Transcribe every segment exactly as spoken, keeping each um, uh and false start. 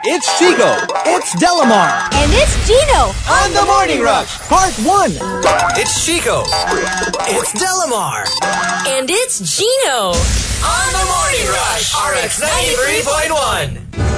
It's Chico. It's Delamar. And it's Gino. On the Morning Rush. Part one. It's Chico. It's Delamar. And it's Gino. On the Morning Rush. R X ninety-three point one.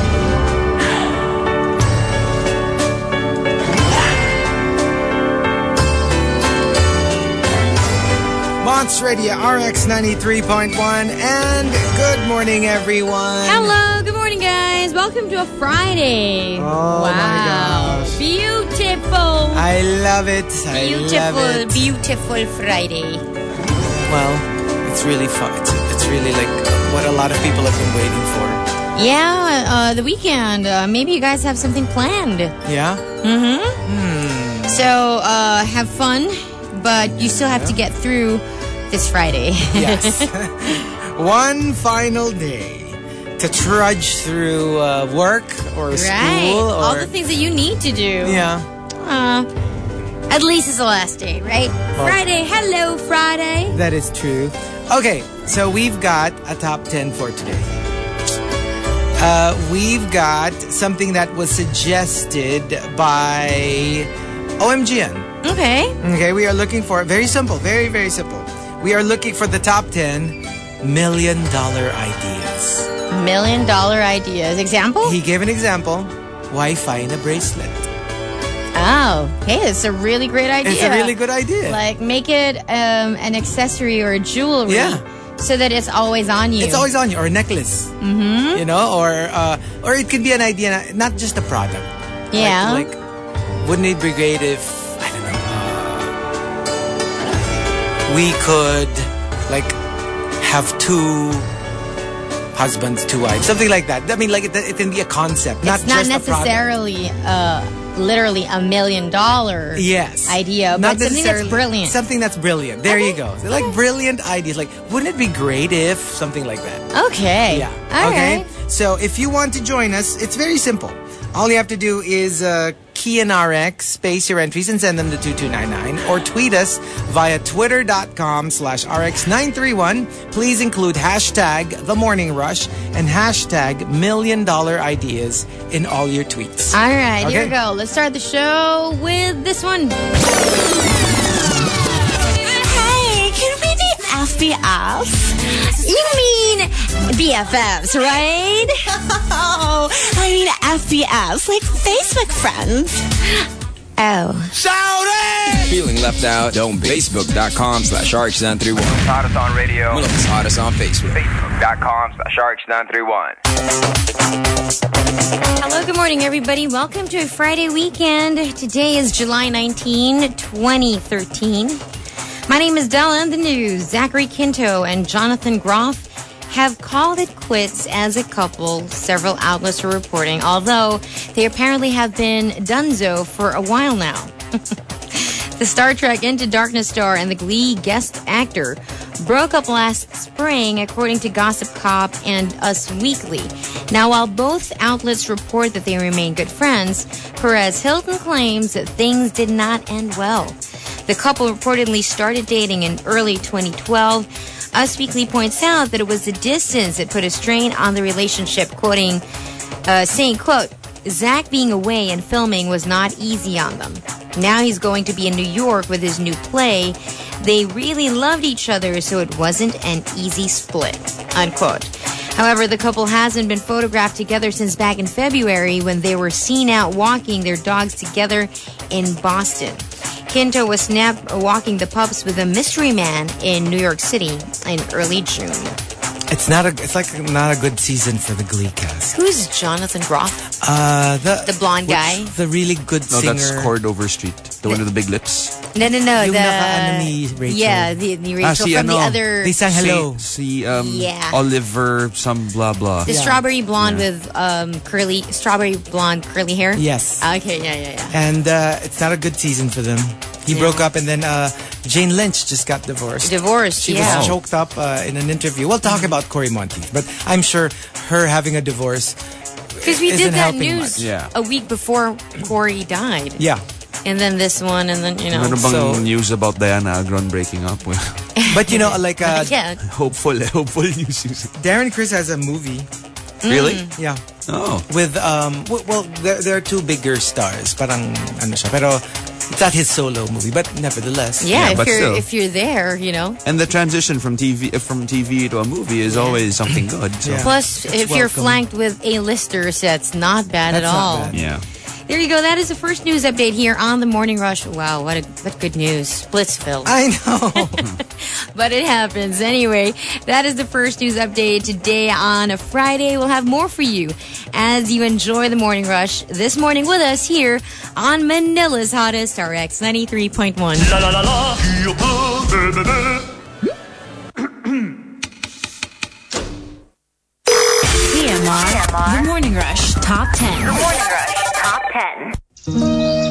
Monts Radio, R X ninety-three point one, and good morning, everyone. Hello, good morning, guys. Welcome to a Friday. Oh, wow. my gosh. Beautiful. I love it. I beautiful, love it. beautiful Friday. Well, it's really fun. It's, it's really like what a lot of people have been waiting for. Yeah, uh, the weekend. Uh, maybe you guys have something planned. Yeah? Mm-hmm. Hmm. So, uh, have fun, but you still have yeah. to get through this Friday. Yes. One final day to trudge through uh, work or right. school. Or... all the things that you need to do. Yeah. Uh, at least it's the last day, right? Well, Friday. Hello, Friday. That is true. Okay, so we've got a top ten for today. Uh, we've got something that was suggested by O M G N. Okay. Okay, we are looking for, very simple, very, very simple. We are looking for the top ten million dollar ideas. Million dollar ideas. Example? He gave an example. Wi-Fi in a bracelet. Oh, hey, it's a really great idea. It's a really good idea. Like, make it um, an accessory or a jewelry. Yeah. So that it's always on you. It's always on you. Or a necklace. Mm-hmm. You know, or uh, or it could be an idea, not just a product. Yeah. Like, like wouldn't it be great if, I don't know, uh, we could, like, have two husbands, two wives, something like that. I mean, like, it, it can be a concept, not it's not just necessarily, uh, literally a million dollar yes. idea, not but something that's brilliant. Something that's brilliant. There okay. you go. So, like, brilliant ideas. Like, wouldn't it be great if something like that? Okay. Yeah. All okay. right. So, if you want to join us, it's very simple. All you have to do is uh, key in R X, space your entries, and send them to two two nine nine. Or tweet us via twitter.com slash RX931. Please include hashtag The Morning Rush and hashtag Million Dollar Ideas in all your tweets. All right, okay? Here we go. Let's start the show with this one. Hey, can we be F B Fs? You mean B F Fs, right? Oh, I mean F B Fs, like Facebook friends. Oh. Shout it! Feeling left out? Don't be. Facebook.com slash R X nine three one. Hottest on radio. It's hottest on Facebook. Facebook.com slash R X nine three one. Hello, good morning, everybody. Welcome to a Friday weekend. Today is July nineteenth, twenty thirteen. My name is Della, and the news. Zachary Quinto and Jonathan Groff have called it quits as a couple, several outlets are reporting, although they apparently have been donezo for a while now. The Star Trek Into Darkness star and the Glee guest actor broke up last spring, according to Gossip Cop and Us Weekly. Now, while both outlets report that they remain good friends, Perez Hilton claims that things did not end well. The couple reportedly started dating in early twenty twelve. Us Weekly points out that it was the distance that put a strain on the relationship, quoting, uh, saying, quote, Zach being away and filming was not easy on them. Now he's going to be in New York with his new play. They really loved each other, so it wasn't an easy split, unquote. However, the couple hasn't been photographed together since back in February when they were seen out walking their dogs together in Boston. Quinto was snapped walking the pups with a mystery man in New York City in early June. It's not a. It's like not a good season for the Glee cast. Who's Jonathan Groff? Uh, the the blonde guy, the really good no, singer. No, that's Cord Overstreet, the one with the big lips. No, no, no. Yung the naka-ano ni Rachel. Yeah, the, the Rachel ah, si, from ano, the other. They sang hello. Si, si um, yeah. Oliver, some blah blah. The yeah. strawberry blonde yeah. with um curly, strawberry blonde curly hair. Yes. Okay, yeah, yeah, yeah. And uh, it's not a good season for them. He yeah. broke up, and then uh, Jane Lynch just got divorced. Divorced, she yeah. was choked up uh, in an interview. We'll talk about Cory Monteith, but I'm sure her having a divorce because we isn't did that helping news yeah. a week before Cory died. Yeah. And then this one, and then, you know. Ano bang so, news about Diana Agron breaking up? But, you know, like... Uh, yeah. Hopeful, hopeful news. Darren Criss has a movie Really? Yeah. Oh. With, um, w- well, there, there are two bigger stars. Parang, ano siya. Pero, it's not his solo movie, but nevertheless. Yeah, Yeah, if but you're still. if you're there, you know. And the transition from T V from T V to a movie is always something good. So. Yeah. Plus, It's if you're welcome. flanked with A-listers, that's not bad That's at not all. bad. Yeah. There you go. That is the first news update here on the Morning Rush. Wow, what a what good news. Splitsville. I know. But it happens. Anyway, that is the first news update today on a Friday. We'll have more for you as you enjoy the Morning Rush this morning with us here on Manila's hottest R X ninety-three point one. La la la la. T M R, The Morning Rush Top ten. Morning Rush Top ten.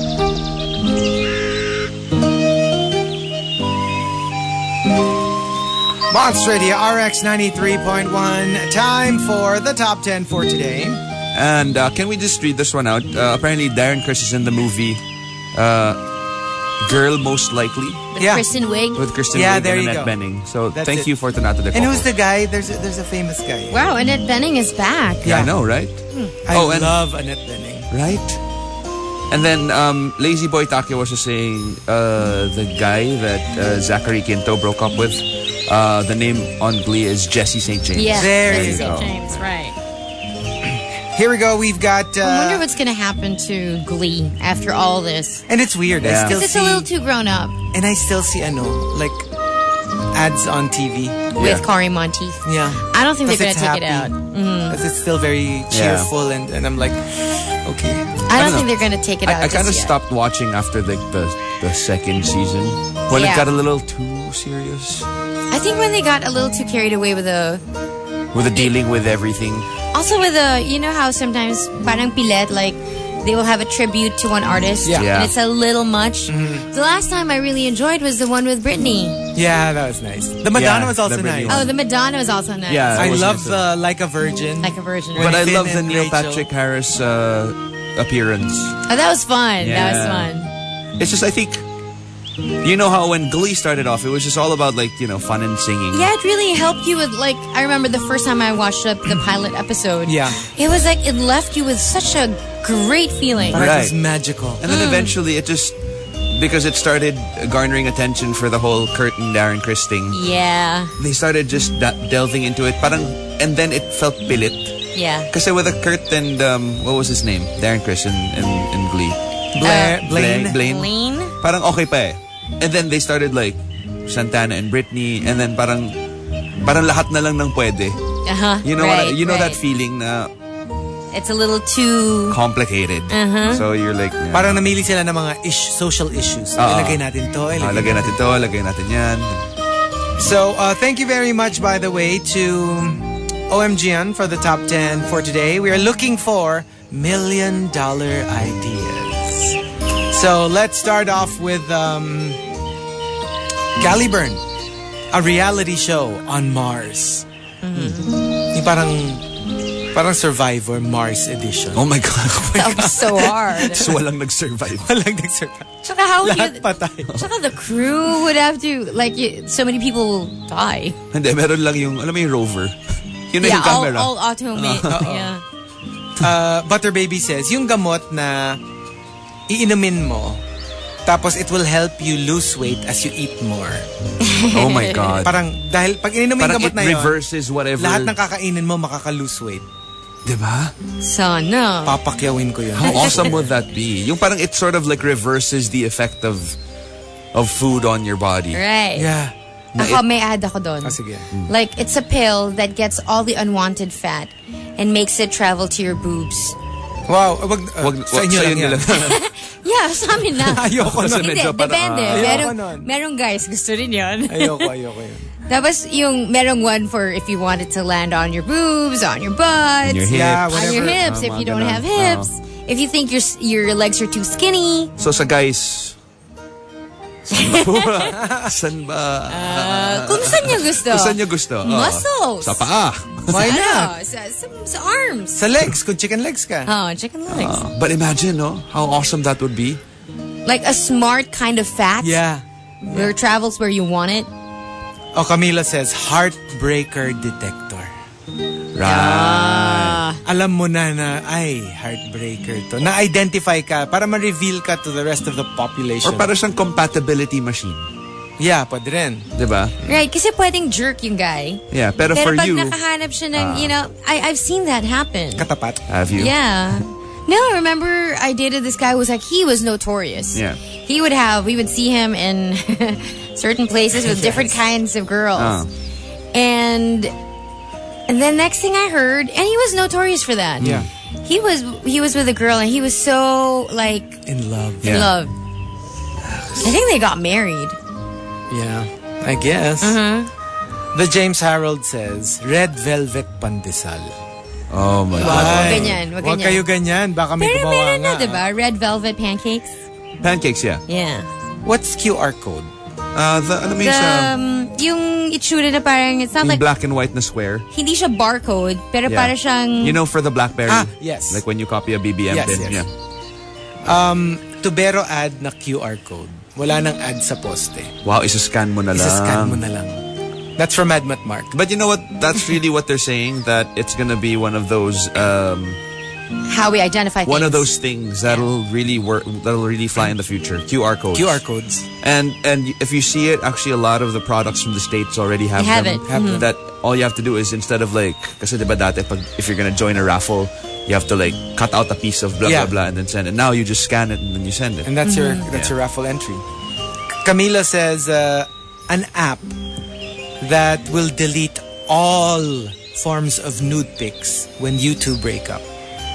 Monster Radio R X ninety-three point one. Time for the top ten for today. And uh, can we just read this one out? Uh, apparently, Darren Criss is in the movie uh, Girl Most Likely With Yeah. Kristen Wiig. with Kristen Yeah, Wiig there and you Annette go. Bening. So That's thank it. you for Tonata de And Coco. who's the guy? There's a, there's a famous guy. Wow, Annette Bening is back. Yeah, I know, right? I Oh, and- love Annette Bening. Right? And then um, Lazy Boy Takeo was just saying uh, the guy that uh, Zachary Quinto broke up with, uh, the name on Glee is Jesse Saint James. Yeah, There Jesse you Saint go. James, right. Here we go. We've got. Uh, I wonder what's going to happen to Glee after all this. and it's weird. I Yeah. still Because it's see. a little too grown up and I still see, ano, like ads on T V. with Cory Monteith. Yeah. I don't think they're Because going to it's take it out. happy. Because it's still very cheerful, and, and I'm like, okay. I don't know. think they're going to take it out. I, I kind of just yet. stopped watching after like the, the second season when Yeah. it got a little too serious I think when they got a little too carried away with the. with the dealing with everything. Also with the. You know how sometimes parang pilet, like. They will have a tribute to one artist. Yeah. Yeah. And it's a little much. The last time I really enjoyed was the one with Britney. Yeah, that was nice. The Madonna Yeah, was also the Britney nice. Oh, the Madonna was also nice. Yeah. I was love nice. the Like a Virgin. Like a version. When But I Finn love the and Neil Rachel. Patrick Harris uh, appearance. Oh, that was fun. That was Yeah. fun. It's just I think you know how when Glee started off, it was just all about like you know fun and singing. Yeah, it really helped you with like I remember the first time I watched up the pilot episode. Yeah. It was like it left you with such a great feeling. But Right. it was magical. And then eventually it just because it started garnering attention for the whole Kurt and Darren Criss thing. Yeah. They started just da- delving into it, parang, and then it felt pilit. Yeah. Kasi with the Kurt and um, what was his name, Darren Criss in, in, in Glee, Blair, Uh, Blaine. Blaine. Lean. Parang okay pa eh. And then they started like Santana and Britney, and then parang parang lahat na lang ng pwede. Uh-huh. You know right, what? I- you know right. that feeling na It's a little too complicated. Uh-huh. So you're like, yeah. Parang namili sila ng mga ish, social issues. Oo. Ilagay natin to, Ah, ilagay lagay natin to, lagay natin yan. So, uh, thank you very much, by the way, to O M G N for the top ten for today. We are looking for million dollar ideas. So, let's start off with um, Caliburn, a reality show on Mars. Yung parang, parang Survivor Mars edition. Oh my God. that was so hard. So walang nag-survive. Walang nag-survive. Tsaka how would Lahat you, patay. tsaka the crew would have to like you, so many people will die. Hindi, meron lang yung, alam mo yung rover. Yun na Yeah, yung all, camera. all automate. yeah. Uh, Butter Baby says, yung gamot na iinumin mo, tapos it will help you lose weight as you eat more. Oh my God. Parang, dahil pag ininom mo yung Parang gamot it na yun, reverses whatever. lahat ng kakainin mo makaka-lose weight. Diba? Sana. Papakyawin ko yun. How awesome would that be? Yung parang it sort of like reverses the effect of of food on your body. Right. Yeah. Ako, may add ako doon. Ah, sige. Like, it's a pill that gets all the unwanted fat and makes it travel to your boobs. Wow. Wag, uh, Wag, sa wag, inyo sa lang inyo yan. lang. Yeah, sa amin na. Ayoko Kasi nun. Hindi, medyo parang, depende. ah. Ayoko merong, nun. merong guys, gusto rin yun. Ayoko, ayoko yun. Tapos, yung merong one for if you want it to land on your boobs, on your butt, On your hips. Yeah, on your whatever. hips, Ah, if mga you don't ganon. have hips. If you think your your legs are too skinny. So sa guys, saan ba? Saan ba? Uh, kung saan nyo gusto. Kung saan nyo gusto? Oo. Muscles. Sa paa. Why Ano? not? Sa, sa, sa arms. Sa legs, kung chicken legs ka. Oh, chicken legs. Uh, but imagine, no? How awesome that would be. Like a smart kind of fat. Yeah. Where it travels where you want it. Oh, Camila says, heartbreaker detector. Right. Yeah. alam mo na na, ay, heartbreaker to. Na-identify ka para ma-reveal ka to the rest of the population. Or para siyang compatibility machine. Yeah, pwede rin. Diba? Right, kasi pwedeng jerk yung guy. Yeah, pero, Pero for pag you... nakahanap siya ng, uh, you know, I, I've seen that happen. Katapat. Have you? Yeah. No, remember I dated this guy who was like, he was notorious. Yeah. He would have, we would see him in certain places with different kinds of girls. Uh. And and then next thing I heard, and he was notorious for that. Yeah. He was he was with a girl and he was so like In love. in Yeah. love. I think they got married. Yeah, I guess. Uh-huh. The James Harold says, red velvet pandesal. Oh my Wag God. wag ganyan, wag Huwag ganyan. kayo ganyan. Baka may Pero gumawa meron na, nga. diba? Red velvet pancakes. Pancakes, yeah. Yeah. What's Q R code? Uh, the, ano may The, sa... um, yung itsura na parang, it's not Yung like, black and white na square. hindi siya barcode, pero Yeah. para siyang... You know, for the BlackBerry. Ah, yes. Like when you copy a B B M Yes, pin. yes. Yeah. Um, Tubero ad na Q R code. Wala nang ad sa poste. Wow, isa-scan mo na lang. Isa-scan mo na lang. That's from Madmat Mark. But you know what? That's really what they're saying, that it's gonna be one of those... Um, how we identify one things. of those things that'll really work, that'll really fly in the future. Q R codes. Q R codes. And and if you see it, actually a lot of the products from the States already have They have them. it. Have them. That all you have to do is, instead of like, kasi diba dati, pag, if you're gonna join a raffle, you have to like cut out a piece of blah Yeah. blah blah and then send it. Now you just scan it and then you send it. And that's your Mm-hmm. that's Yeah. your raffle entry. Camila says, uh, an app that will delete all forms of nude pics when you two break up.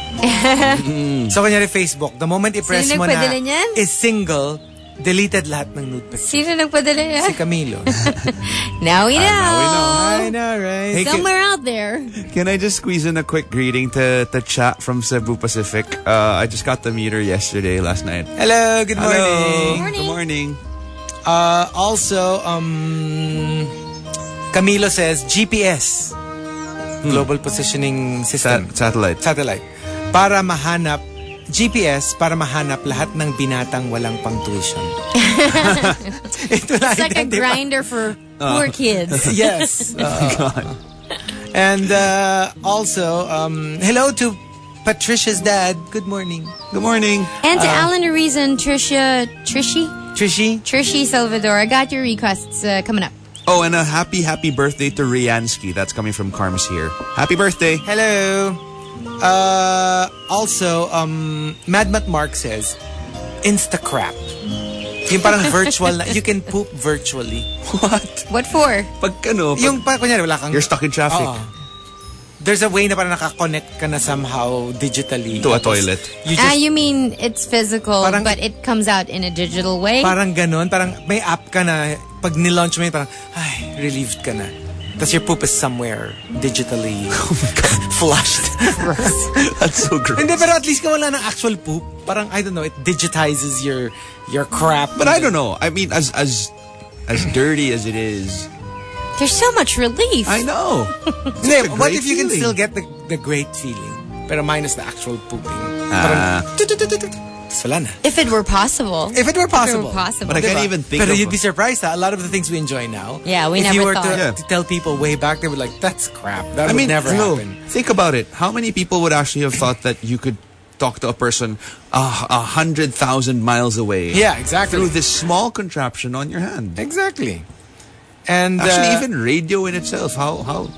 So, kanyari Facebook, the moment i-press Sino mo na nagpadala niyan? is single, deleted lahat ng nude pics. Sino nagpadala niya? Si Camilo. Now we know. now we know. I know, right? Hey, Somewhere out there. Can I just squeeze in a quick greeting to to Chat from Cebu Pacific? Uh, I just got to meet her yesterday, last night. Hello, good morning. Hello. Morning. Good morning. Uh, also, um, Camilo says G P S, Global Positioning System, Sat- satellite. satellite, para mahanap G P S para mahanap lahat ng binatang walang pang tuition. It will It's like a identify- grinder for poor kids. Yes. Uh, and uh, also, um, hello to Patricia's dad. Good morning, Good morning. And to Alan Ariza and Tricia, Trishi? Trishi. Trishi Salvador. I got your requests uh, coming up. Oh, and a happy, happy birthday to Riansky. That's coming from Carms here. Happy birthday. Hello. Uh, also, um, Madmat Mark says, Instacrap. Yung parang virtual na, you can poop virtually. What? What for? Pag ano, pag Yung parang kunyari, wala kang... you're stuck in traffic. Oo. There's a way na parang nakakonect ka na somehow digitally. To a Tapos, toilet. You Ah, just, you mean it's physical, Parang- but it comes out in a digital way? parang ganun, parang may app ka na, pag nilaunch mo yun, parang, ay, relieved ka na. Tapos your poop is somewhere digitally flushed. That's so gross. Hindi, pero at least ka wala ng actual poop. Parang, I don't know, it digitizes your your crap. But I don't know. I mean, as as as dirty as it is, There's so much relief. I know. Hindi, a what great if you can feeling. still get the, the great feeling? Pero minus the actual pooping. Ah. Parang, tut-tut-tut-tut. Tapos wala na. If it were possible. If it were possible. If it were possible. But I can't Diba? even think Pero of you'd be a- surprised ha? A lot of the things we enjoy now. Yeah, we if never you were thought. To, Yeah. to tell people way back, they would like, that's crap. That I would mean, never no, happen. think about it. How many people would actually have thought that you could talk to a person uh, a hundred thousand miles away? Yeah, exactly. Through this small contraption on your hand. Exactly. And Actually, uh, even radio in itself. How how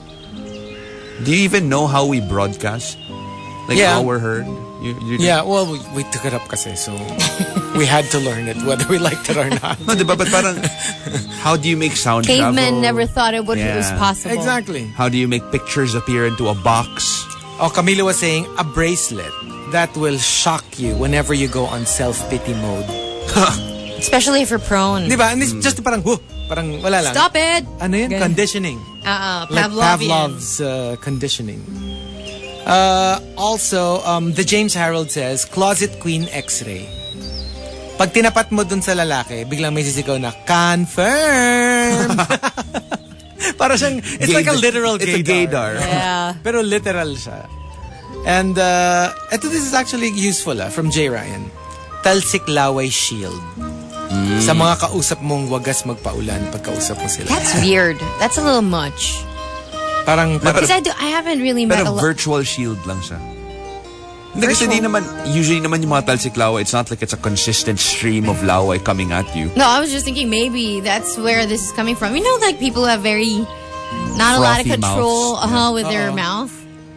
do you even know how we broadcast? Like Yeah. how we're heard. You, you yeah, well, we, we took it up kasi, so we had to learn it, whether we liked it or not. No, diba? But parang, how do you make sound Cavemen travel? never thought it, would, it was Yeah. possible. Exactly. How do you make pictures appear into a box? Oh, Camilo was saying, a bracelet that will shock you whenever you go on self-pity mode. Especially if you're prone. Di ba? And it's just parang, whoa, parang wala lang. Stop it! Ano yun? Ganun. Conditioning. Uh-uh. Like Pavlovian. Pavlov's uh, conditioning. Uh, also, um, the James Harold says, closet queen x-ray. Pag tinapat mo dun sa lalaki, biglang may sisigaw na, confirm! Para siyang, it's like a literal It's a gaydar. gaydar. Yeah. Pero literal siya. And, uh, ito, this is actually useful, ah, from J. Ryan. Talsik Laway Shield. Sa mga kausap mong wagas magpaulan pag kausap mo sila. That's weird. That's a little much. Parang, parang Because I, do, I haven't really met a Pero lot. virtual shield lang siya. Hindi kasi di naman, usually naman yung mga talsik laway, it's not like it's a consistent stream of laway coming at you. No, I was just thinking maybe that's where this is coming from. You know, like people have very, not a lot of Frothy control mouths. uh-huh, with their mouth.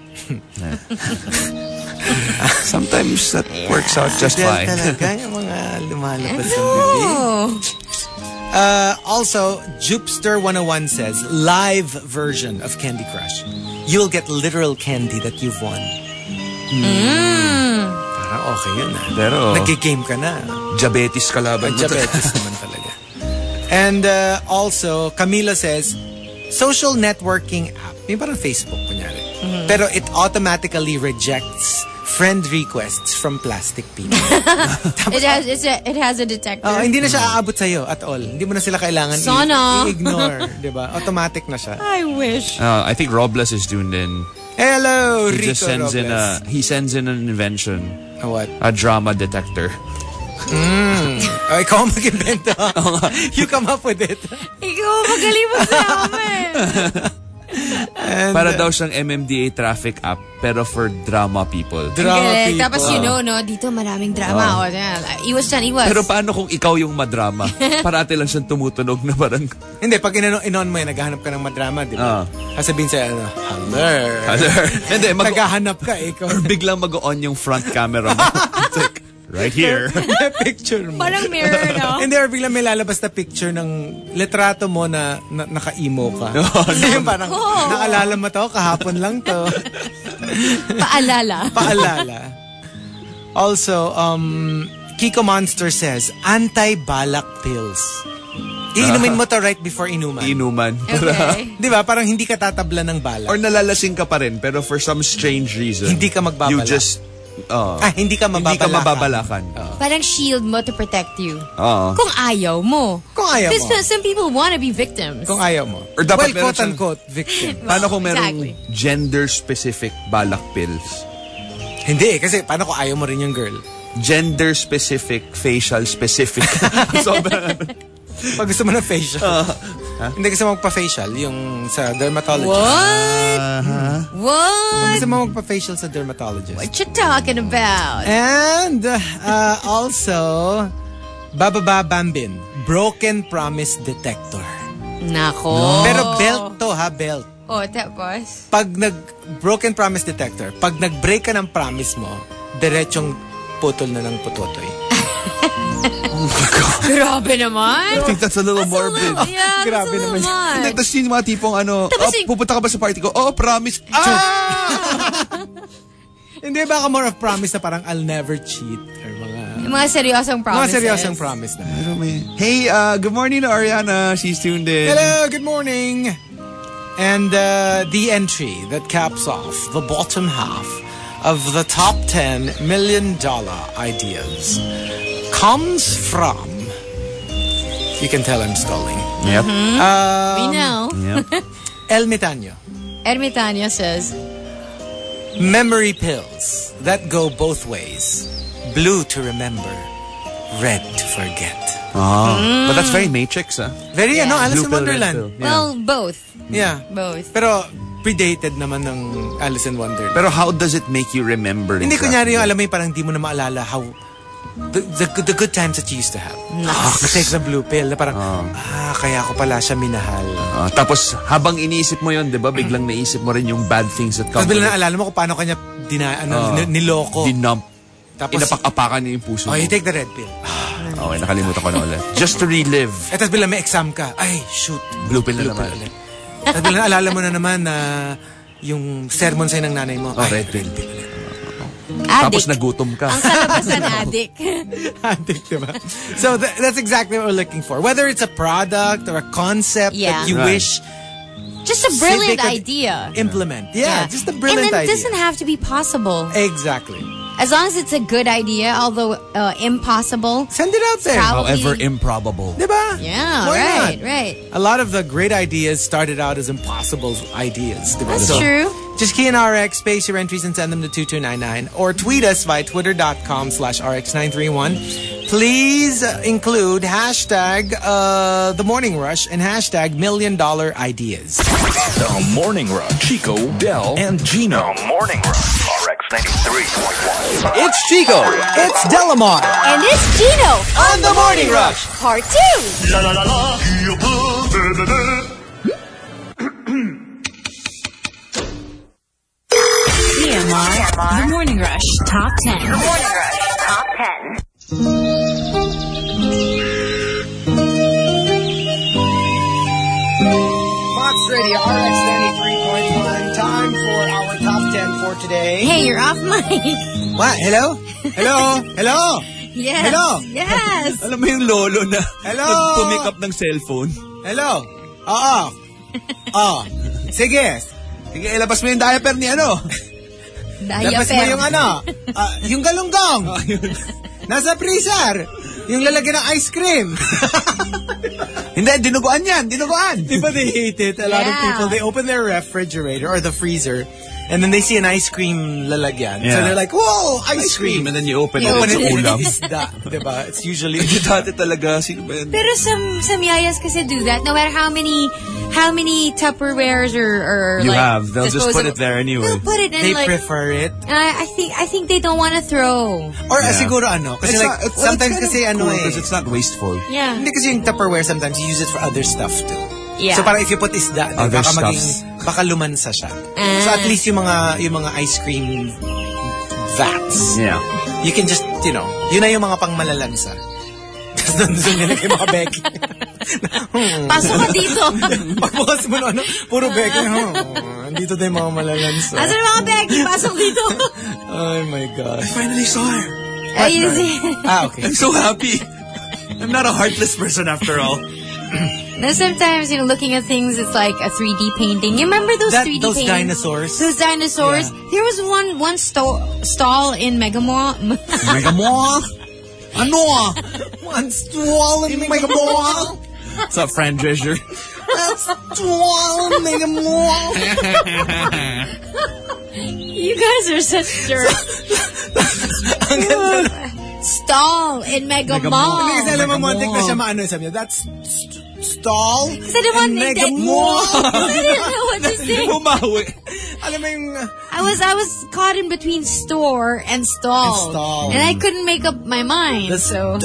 Sometimes that works out just Del fine. talaga yung mga lumalabas sa bibig. Oh. Uh, also, Jupster one oh one says, live version of Candy Crush. You'll get literal candy that you've won. Mm. Parang okay yun ah. Pero, Nag-game ka na. diabetes kalaban mo. Diabetes naman talaga. And uh, also, Camila says, social networking app. Yung parang Facebook, kunyari. Mm-hmm. Pero it automatically rejects friend requests from plastic people. It has it's a, it has a detector. Oh, hindi na siya aabot sa'yo at all. Hindi mo na sila kailangan Sana. i- i-ignore. Diba? Automatic na siya. I wish. Uh, I think Robles is tuned in. Hello, He Rico just sends in Robles. a, he sends in an invention. A what? A drama detector. Oh, ikaw ang mag-invento. You come up with it. Ikaw, magaling mo sa amin. And, Para daw siyang M M D A traffic app, pero for drama people. drama Galing. people. Tapos you know, no, dito maraming drama. Oh. yan. Iwas dyan, iwas. Pero paano kung ikaw yung madrama? Parati lang siyang tumutunog na parang, Hindi, pag inon, inon mo yan, naghahanap ka ng madrama, di ba? Ah. Sasabihin sa'yo, ano, hello. Hindi, mag- Naghahanap ka, eh, ikaw. or biglang mag-on yung front camera mo. It's like, right here. May picture mo. Parang mirror, no? Hindi, or biglang may lalabas na picture ng litrato mo na, na naka-emo ka. Yung parang, Oh. naalala mo to, kahapon lang to. Paalala. Paalala. Also, um, Kiko Monster says, anti-balak pills. Iinumin mo to right before inuman. Inuman. Okay. Di ba? Parang hindi ka tatabla ng balak. Or nalalasing ka pa rin, pero for some strange reason, Hindi ka magbabalak. You just, uh, ah, hindi ka hindi ka mababalakan. mababalakan. Parang shield mo to protect you. Oo. Kung ayaw mo. Kung ayaw mo. Because some people want to be victims. Kung ayaw mo. Or dapat well, meron siyang- quote-unquote, victim. Paano kung merong Exactly. gender-specific balak pills? Hindi eh, kasi paano kung ayaw mo rin yung girl? Gender-specific, facial-specific. Sobrang, Pag gusto mo ng facial. Hindi gusto mo magpa-facial, yung sa dermatologist. What? Kung What? gusto mo magpa-facial sa dermatologist. What you talking about? And uh, also, Bababa Bambin, broken promise detector. Nako. Pero belt to ha, belt. Oh, tapos? Pag nag-broken promise detector, pag nag-break ka ng promise mo, diretsong putol na ng putotoy. Grabe naman. I think that's a little morbid. Yeah, that's Grabe a little naman. Hindi, much. tapos yung mga tipong ano, Tapos oh, yung- pupunta ka ba sa party ko? Oh, promise. Ah! Hindi, baka more of promise na parang I'll never cheat or mga... Yung mga seryosong Mga promises. seryosong promise na. Hey, uh, good morning to Ariana. She's tuned in. Hello, good morning. And uh, the entry that caps off the bottom half of the top ten million dollar ideas comes from... You can tell I'm stalling. Yep. We know. Yep. El Mitanyo. Ermitaño says, Memory pills that go both ways. Blue to remember, red to forget. Ah, but that's very Matrix, ah. Very, ano, Alice Blue in pill, red Wonderland. pill. Yeah. well, both. Yeah. Both. Pero predated naman ng Alice in Wonderland. Pero how does it make you remember Hindi exactly? kunyari yung alam mo yung parang di mo na maalala how the, the, the good times that you used to have. Ah, take the blue pill. Na parang, ah, kaya ko pala siya minahal. Ah, tapos, habang iniisip mo yun, di ba, biglang naisip mo rin yung bad things that come Tapos bila with it. naalala mo kung paano kanya dina, ano, Ah. ni- niloko. Dinump. Tapos, Inapak-apakan niya yung puso oh, mo. you take the red pill. Okay, nakalimutan ko na ulit. Just to relive. Eh, tapos bila may exam ka, ay, shoot. Blue pill na naman. ulit. Tapos bila naalala mo na naman na yung sermon sa'yo ng nanay mo, Oh, ay, red pill. Addict. Tapos nagutom ka. Ang kalabasan addict. addict, diba? So th- that's exactly what we're looking for. Whether it's a product or a concept Yeah. that you Right. wish Just a they brilliant could idea. implement. Yeah, just a brilliant And then it idea. doesn't have to be possible. Exactly. As long as it's a good idea, although uh, impossible. Send it out there. Probably- However improbable. Diba? Yeah, Why right, not? right. A lot of the great ideas started out as impossible ideas. Diba? That's So, true. Just key in R X, space your entries, and send them to two two nine nine. Or tweet us via twitter.com slash RX931. please include hashtag uh, The Morning Rush and hashtag Million Dollar Ideas. The Morning Rush. Chico, Del, and Gino. The Morning Rush. R X ninety-three point one. It's Chico. It's Delamar. And it's Gino On The Morning Rush. Part two. La la la la. T M R, The Morning Rush Top ten. The Morning Rush Top ten. Fox Radio R X ninety-three point one. Time for our top ten for today. Hey, you're off mic. What? Hello? Hello? Hello? Yes. Hello? Yes. Alam mo yung lolo na Hello? nag-pumick up ng cellphone? Hello? Oo. Oo. Sige. Sige, ilabas mo yung diaper ni ano. Labas mo yung ano. ah, yung galunggong. Nasa freezer. Yung lalagyan ng ice cream. Hindi, dinuguan yan. Dinuguan. Di ba they hate it? A lot of Yeah. people, they open their refrigerator or the freezer and then they see an ice cream lalagyan. So Yeah. they're like, whoa, ice cream. And then you open You it. Open It's it and ulam. it's isda. Diba? It's usually... Hindi dati talaga. Sino ba yan? Pero some some yayas kasi do that. No matter how many how many Tupperwares or, or You like have. They'll just put disposable- it there anyway. They'll put it in They like. prefer it. I I think I think they don't want to throw. Or uh, Yeah. siguro ano. Kasi It's like, not- it's- well, sometimes it's kasi kind of ano cool eh. because it's not wasteful. Yeah. Hindi kasi yung Tupperware sometimes you use it for other stuff too. Yeah. So parang if you put isda, Other baka maging, stuffs. baka lumansa siya. Ah. So at least yung mga, yung mga ice cream vats, Yeah. you can just, you know, yun na yung mga pang malalansa. Tapos nandun yun kay mga Becky. Pasok ka dito. Pagbukas mo na, ano, puro Becky. Oh, andito na yung mga malalansa. Asan ang mga Becky? Pasok dito. Oh my God. Finally saw her. Ayun si. Ah, okay. I'm so happy. I'm not a heartless person after all. Now sometimes, you know, looking at things, it's like a three D painting. You remember those That, three D those paintings? dinosaurs. Those dinosaurs. Yeah. There was one one sto- stall in Megamall. Mega Mall? Ano? One stall in Mega Mall. What's up, Fran Drescher? Stall in Mega Mall. You guys are such jerks. Ang ganda na. Stall in Mega, Mega Mall. Mall. Hindi kasi alam mo, Mega montik na Mall. siya maano sabi niya. That's st- stall Kasi the one in that- Mega that- Mall. I didn't know what to say. Bumawi. Alam mo yung... I was I was caught in between store and stall, And stall. and I couldn't make up my mind. The so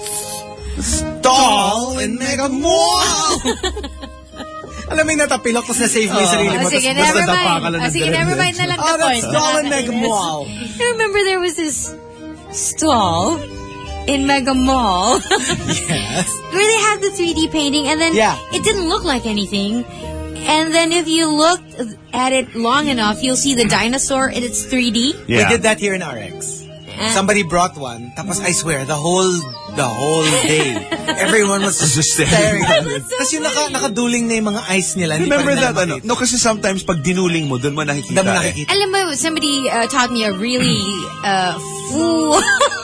Stall in Mega Mall. Alam mo yung natapilok tapos na-save mo yung sarili mo. oh, sige, tas basta never dapa ka mind. lang Oh, ng sige, diretso. never mind na lang Oh, the that's point. stall in Mega Mall. I remember there was this stall in Mega Mall Yes. where they had the three D painting, and then Yeah. it didn't look like anything. And then if you look at it long enough, you'll see the dinosaur and it's three D. We did that here in R X. Uh, Somebody brought one. Tapos I swear, the whole the whole day, everyone was just, Just staring staring. at it. Tapos yung naka, nakaduling na yung mga eyes nila. hindi pa Remember rin that, nila ano? makita. No, kasi sometimes pag dinuling mo, doon mo nakikita. Hindi mo eh. nakikita. Alam mo, somebody uh, taught me a really uh, fool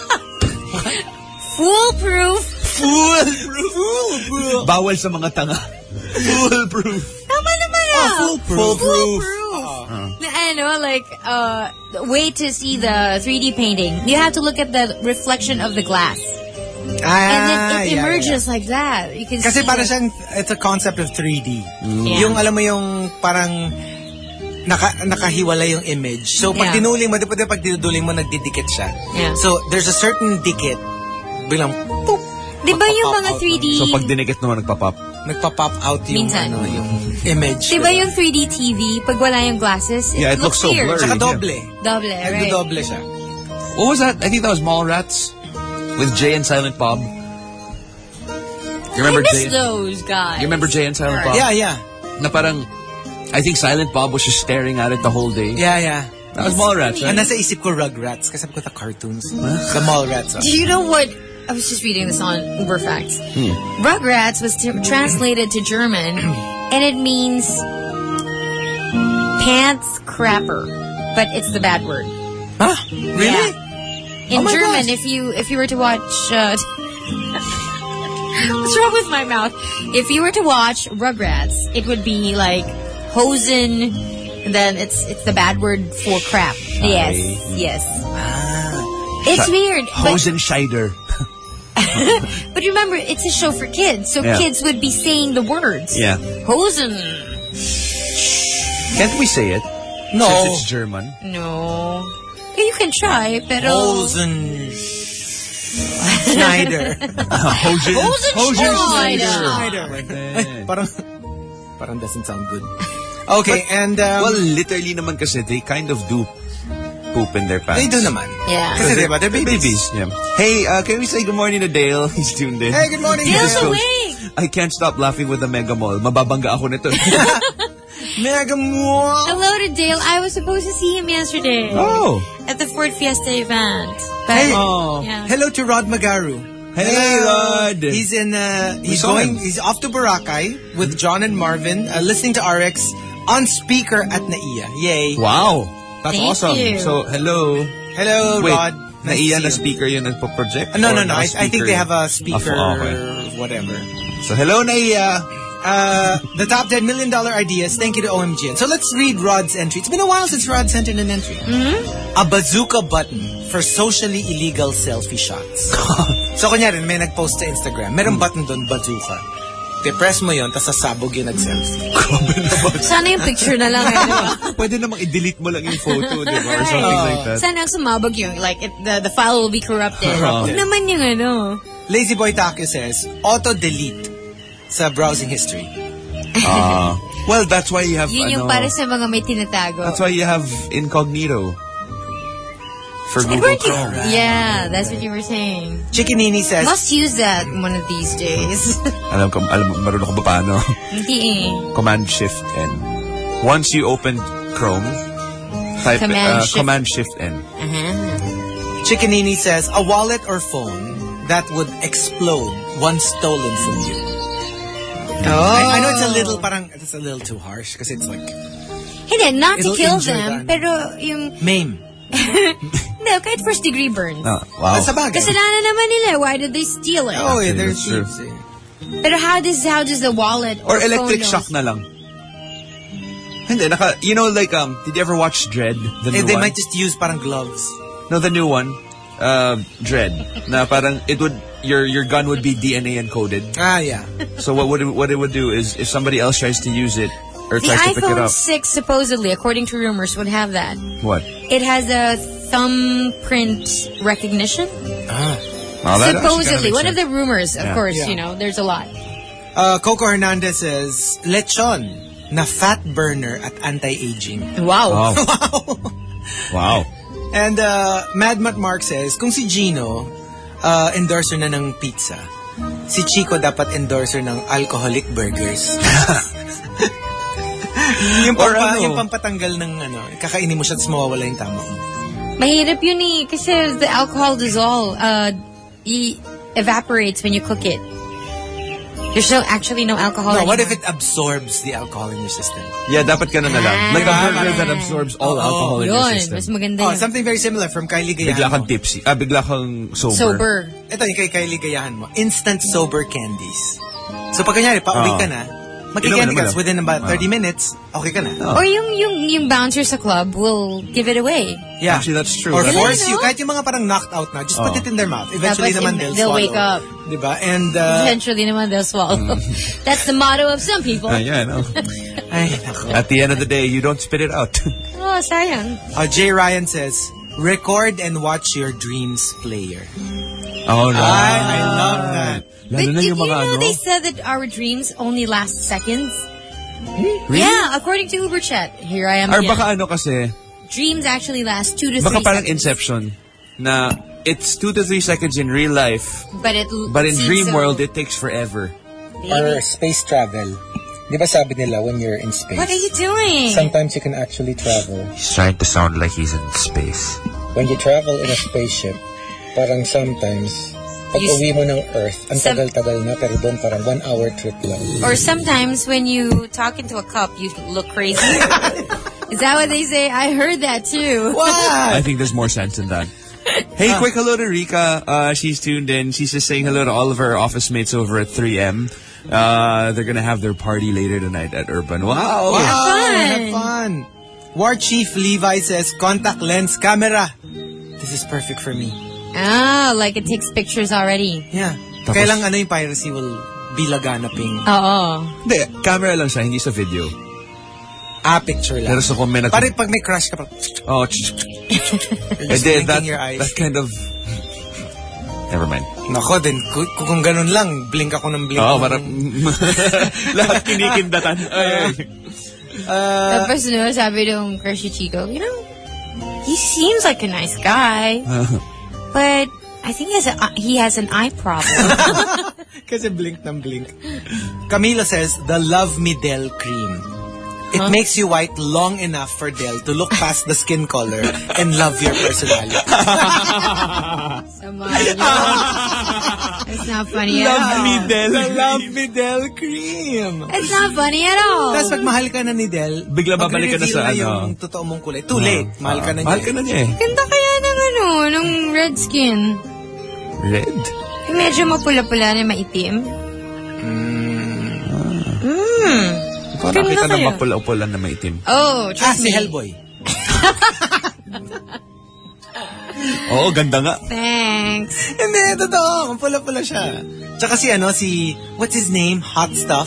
foolproof. Foolproof. Foolproof. Bawal sa mga tanga. Foolproof. Tama naman ah. Oh, foolproof. Foolproof. Uh-uh. Na ano, like, uh, the way to see the three D painting, you have to look at the reflection of the glass. Ah, And then it yeah, emerges like that. You can yeah. Kasi see para the- siyang, it's a concept of three D. Yeah. Yung alam mo yung parang naka, nakahiwala yung image. So pag Yeah. dinuling mo, di ba di- pag dinuling mo, nagdidikit siya. Yeah. So there's a certain dikit. Bilang, poop. Di ba yung magpa-pop mga out three D, So pag dinikit naman, nagpa-pop. Nagpa-pop out yung, Minsan. ano, yung image. di ba yung three D T V, pag wala yung glasses, Yeah, it looks so weird. blurry. Tsaka doble. Doble, right? Nagdo-doble siya. What was that? I think that was Mallrats with Jay and Silent Bob. You remember I miss Jay? those guys. You remember Jay and Silent Bob? Yeah, yeah. Na parang, I think Silent Bob was just staring at it the whole day. Yeah, yeah. That was Mallrats, And right? nasa isip ko Rugrats kasi sabi ko the cartoons. The Mallrats. ah. Do you know what? I was just reading this on Uber Facts. Hmm. Rugrats was t- translated to German, and it means pants crapper, but it's the bad word. Huh? Really? Yeah. In Oh my German, gosh. if you if you were to watch, uh, what's wrong with my mouth? If you were to watch Rugrats, it would be like Hosen. And then it's it's the bad word for crap. Yes, yes. Ah. It's weird. but- Hosenscheider. But remember, it's a show for kids, so Yeah. kids would be saying the words. Yeah. Hosen. Can't we say it? No. Since it's German. No. You can try, pero... Hosen Schneider. Hosen. Hosen Schneider. Schneider. Ay, parang, parang doesn't sound good. Okay, and... Um, Well, literally naman kasi they kind of do poop in their pants. they do naman. Yeah. Kasi diba, they're babies. Yeah. Hey, uh, can we say good morning to Dale? He's tuned in. Hey, good morning, Dale's Dale. awake! I can't stop laughing with the Mega Mall. Mababangga ako nito. Mega Mall. Hello to Dale. I was supposed to see him yesterday. Oh. At the Ford Fiesta event. But, Hey. Oh. yeah. Hello to Rod Magaru. Hey, Rod. He's in. Uh, he's saw going. him. He's off to Boracay with John and Marvin, uh, listening to R X on speaker at Naiya. Yay! Wow. That's Thank awesome. you. So, hello. Hello, Wait, Rod. Nice Naiya to na see you. speaker yun nagpo-project? Uh, no, Or no, no. I, I think naka-speaker they yun? have a speaker, Ah, okay. whatever. So, hello, Naiya. Uh, the top ten million dollar ideas. Thank you to O M G N. So let's read Rod's entry. It's been a while since Rod sent in an entry. Mm-hmm. A bazooka button for socially illegal selfie shots. So kunyari, may nag-post sa Instagram. Merong button doon, bazooka. Okay, press mo yun, tapos sasabog yung nag-selfie. Sana yung picture na lang. eh, diba? Pwede namang i-delete mo lang yung photo, di ba? Or something like that. Sana ang sumabog yung, like, it, the, the file will be corrupted. Huwag naman yung ano. Lazy Boy Takyo says, auto-delete sa browsing history. Ah. Well, that's why you have, Yun yung ano, para sa mga may tinatago. that's why you have incognito. For It Google worked. Chrome. Yeah, that's what you were saying. Chickinini says, Must use that one of these days. Alam ko, alam, marunong ko ba paano? Hindi eh. Command Shift N. Once you open Chrome, type Command uh, Shift. Command Shift N. Uh-huh. Chickinini says, a wallet or phone that would explode once stolen from you. Oh. I, I know it's a little, parang, it's a little too harsh because it's like, Hindi, not to It'll kill injure them, the- pero yung... maim. Hindi, kahit first degree burns. Ah, wow. Sa bagay. Kasalanan naman nila. Why did they steal it? Oh, yeah, Actually, they're that's true. thieves. eh. Pero how does how does the wallet or, Or electric phone shock knows? na lang. Hindi, naka, you know, like, um, did you ever watch Dread? The They, new they one? might just use parang gloves. No, the new one. Uh, Dread. Na parang, it would, your your gun would be D N A encoded. Ah, yeah. So what would it, what it would do is, if somebody else tries to use it, or The tries to pick it iPhone up. six, supposedly, according to rumors, would have that. What? It has a thumbprint recognition. Oh, that Supposedly, actually one of kinda the rumors, of Yeah. course, Yeah. you know, there's a lot. Uh, Coco Hernandez says, lechon na fat burner at anti-aging. Wow. makes sense. Wow. Wow. And uh, Mad Mat Mark says, kung si Gino, uh, endorser na ng pizza, si Chico dapat endorser ng alcoholic burgers. yung, Or pampa, ano? yung pampatanggal ng ano, kakainin mo siya tapos mawawala yung tama mo. Mahirap yun eh, kasi the alcohol dissolve, uh, e- evaporates when you cook it. There's no, actually no alcohol No, what anymore. if it absorbs the alcohol in your system? Yeah, dapat ganun na lang. Like a Ah. burger that absorbs all Oo. alcohol in your Yun, system. mas maganda Oh, yun. something very similar from Kylie Bigla Gayahan kang mo. tipsy. Ah, bigla kang sober. Sober. Ito yung kay Kylie Gayahan mo. Instant sober candies. So pag kanyari, pa-uwi Oo. ka na, Inom magkikandy mo ka, na. within about Oo. thirty minutes, okay ka na. Or yung, yung, yung bouncer sa club will give it away. Yeah. Actually, that's true. Or That's- force Galing, you. no? Kahit yung mga parang knocked out na, just put Oh. it in their mouth. Eventually Tapos naman in- they'll, they'll swallow. wake up. Diba? And, uh, Eventually naman they'll swallow. That's the motto of some people. Ah, yeah, I know. ay, nako. At the end of the day, you don't spit it out. Oh, sayang. Uh, Jay Ryan says, record and watch your dreams player. Oh, no. Ay, I love that. Lalo But na did yung you mga know ano. they said that our dreams only last seconds? Yeah, according to Uber Chat. Here I am Or again. baka ano kasi, Dreams actually last two to baka three parang seconds. Inception na it's two to three seconds in real life, But it but in seems dream so- world, it takes forever. Baby. space travel. Di ba sabi nila when you're in space? What are you doing? Sometimes you can actually travel. He's trying to sound like he's in space. When you travel in a spaceship, parang sometimes, pag You s- uwi mo ng Earth, ang Some- tagal-tagal na, pero doon parang one hour trip lang. Or sometimes when you talk into a cup, you look crazy. Is that what they say? I heard that too. I think there's more sense in that. Hey, quick hello to Rika. Uh, she's tuned in. She's just saying hello to all of her office mates over at three M. Uh, they're gonna have their party later tonight at Urban. Wow! Wow, fun. have fun. War Chief Levi says, contact lens camera. This is perfect for me. Ah, like it takes pictures already. Yeah. Tapos- Kaya lang ano yung piracy will be laganaping. Oo. Hindi, camera lang siya, hindi sa video. Ah, picture lang. Pero so kung may nag- Pare pag may crush ka pa, Oh, ch- you're eh, just di, blinking that, your eyes. that kind of... Never mind. Nako, then kung, kung ganun lang, blink ako ng blink. Oo, ng- para... Lahat kinikindatan. Ay, ay. Uh, Tapos no, sabi nung crush ni Chico, you know, he seems like a nice guy, but I think he has, a, he has an eye problem. Kasi blink ng blink. Camila says, the Love Me Del cream. It Huh? makes you white long enough for Del to look past the skin color and love your personality. Sama yun. It's not funny at Love all. Me Del. The Love Me Del cream. It's not funny at all. Tapos pag mahal ka na ni Del, Bigla babalik ka na sa magre-reveal ano. yung totoo mong kulay. Too late. Mahal ka na niya. Mahal ka na niya eh. Ganda kaya ng ano, ng red skin. Red? Yung medyo mapula-pula na maitim. Mm. Parang Ganda kita na kaya. mapula-pula na maitim. Oh, Ah, trust si me. Hellboy. Oo, ganda nga. Thanks. Hindi, totoo. Pula-pula siya. Tsaka si ano, si, what's his name? Hot Stuff.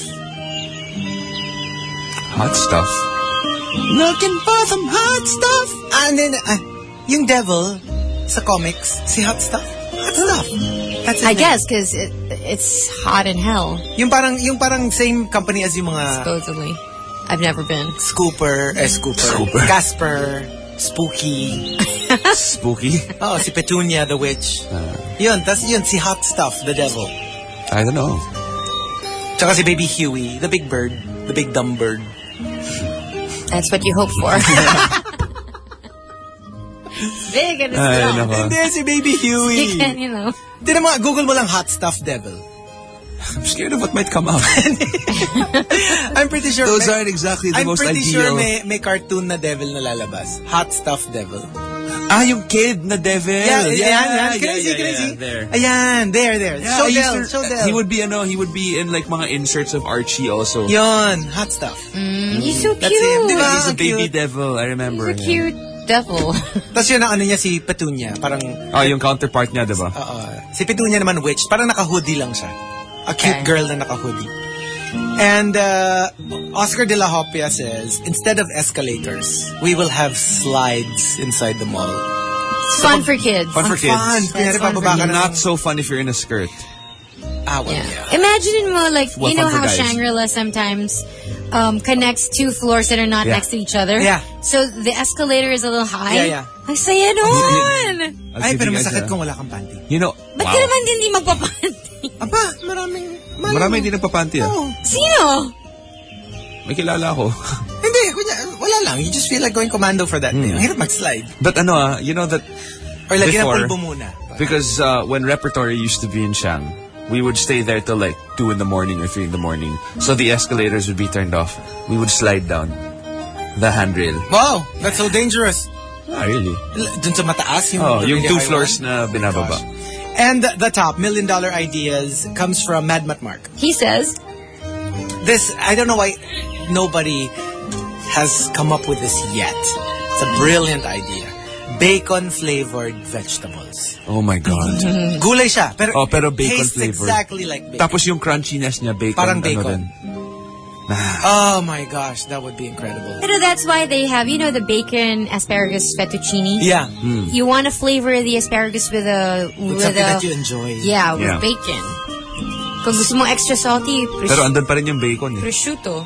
Hot stuff. Looking for some hot stuff. Ah, and then, ah, yung devil sa comics, si Hot Stuff. Hot Stuff. That's his I name. guess because it, it's hot in hell, Yung parang, yung parang same company as yung mga supposedly. I've never been. Scooper, eh, Scooper, Scooper. Casper, Spooky. Spooky. Oh, si Petunia the Witch. Yun, tas yun, si Hot Stuff, the devil. I don't know. Tsaka si Baby Huey, the big bird, the big dumb bird. That's what you hope for. Big and it's Ay, strong. nako. Hindi, si Baby Huey. You can, you know. Hindi naman, Google mo lang Hot Stuff Devil. I'm scared of what might come out. I'm pretty sure Those may, aren't exactly the I'm most pretty ideal. sure may, may cartoon na devil na lalabas. Hot Stuff Devil. Ah, yung kid na devil. Yeah, yeah, yeah, yeah. Can I see, yeah, can I yeah, see? There. Ayan, there, there. Yeah, show I used Del, to- show Del. He would be, ano, he would be in like mga inserts of Archie also. Yun, Hot Stuff. Mm, he's so cute. That's him, di ba? He's a Ang baby cute. devil, I remember. He's a him. cute devil. Tapos yun ang ano niya, si Petunia. Parang, Ah, yung counterpart niya, diba? oo. Si Petunia naman witch. Parang naka-hoodie lang siya. A cute Okay. girl na naka-hoodie. And uh, Oscar de la Hopia says, instead of escalators, we will have slides inside the mall. Fun for kids. Fun for kids. Fun. Kunyari, fun for bababa ka kids. na. Not so fun if you're in a skirt. Ah, well, Yeah. yeah. Imagine mo, like, Well, you know fun for how guys. Shangri-La sometimes um, connects two floors that are not Yeah. next to each other? Yeah. So the escalator is a little high? Yeah, yeah. Ang saya nun! I'll Ay, give pero you guys masakit a- kung wala kang panty. You know, Ba't wow. ka naman hindi magpapanty? Aba, maraming... malay Marami mo. hindi nagpapanty ah. Oo. Sino? May kilala ako. Hindi, kunya, wala lang. You just feel like going commando for that day. Ang hirap mag-slide. But ano ah, you know that Or lagyan ng Before- pulbo muna. because uh, when repertory used to be in Shang, we would stay there till like two in the morning or three in the morning. So the escalators would be turned off. We would slide down the handrail. Wow, that's so dangerous. Ah, really? L- Dun sa mataas, yung, Oh, the yung really two high floors one. na binababa. And the, the top, million dollar ideas, comes from Mad Mat Mark. He says, This, I don't know why nobody has come up with this yet. It's a brilliant idea. Bacon-flavored vegetables. Oh my God. Gulay siya, pero, Oh, pero bacon tastes flavored. exactly like bacon. Tapos yung crunchiness niya, bacon. Parang ano bacon. din. Oh my gosh, that would be incredible. pero that's why they have, you know, the bacon asparagus fettuccine? Yeah, You want to flavor the asparagus with a... with With something a that you enjoy. yeah, with Yeah. bacon. Kung gusto mo extra salty, Pero andun pa rin yung bacon eh. prosciutto.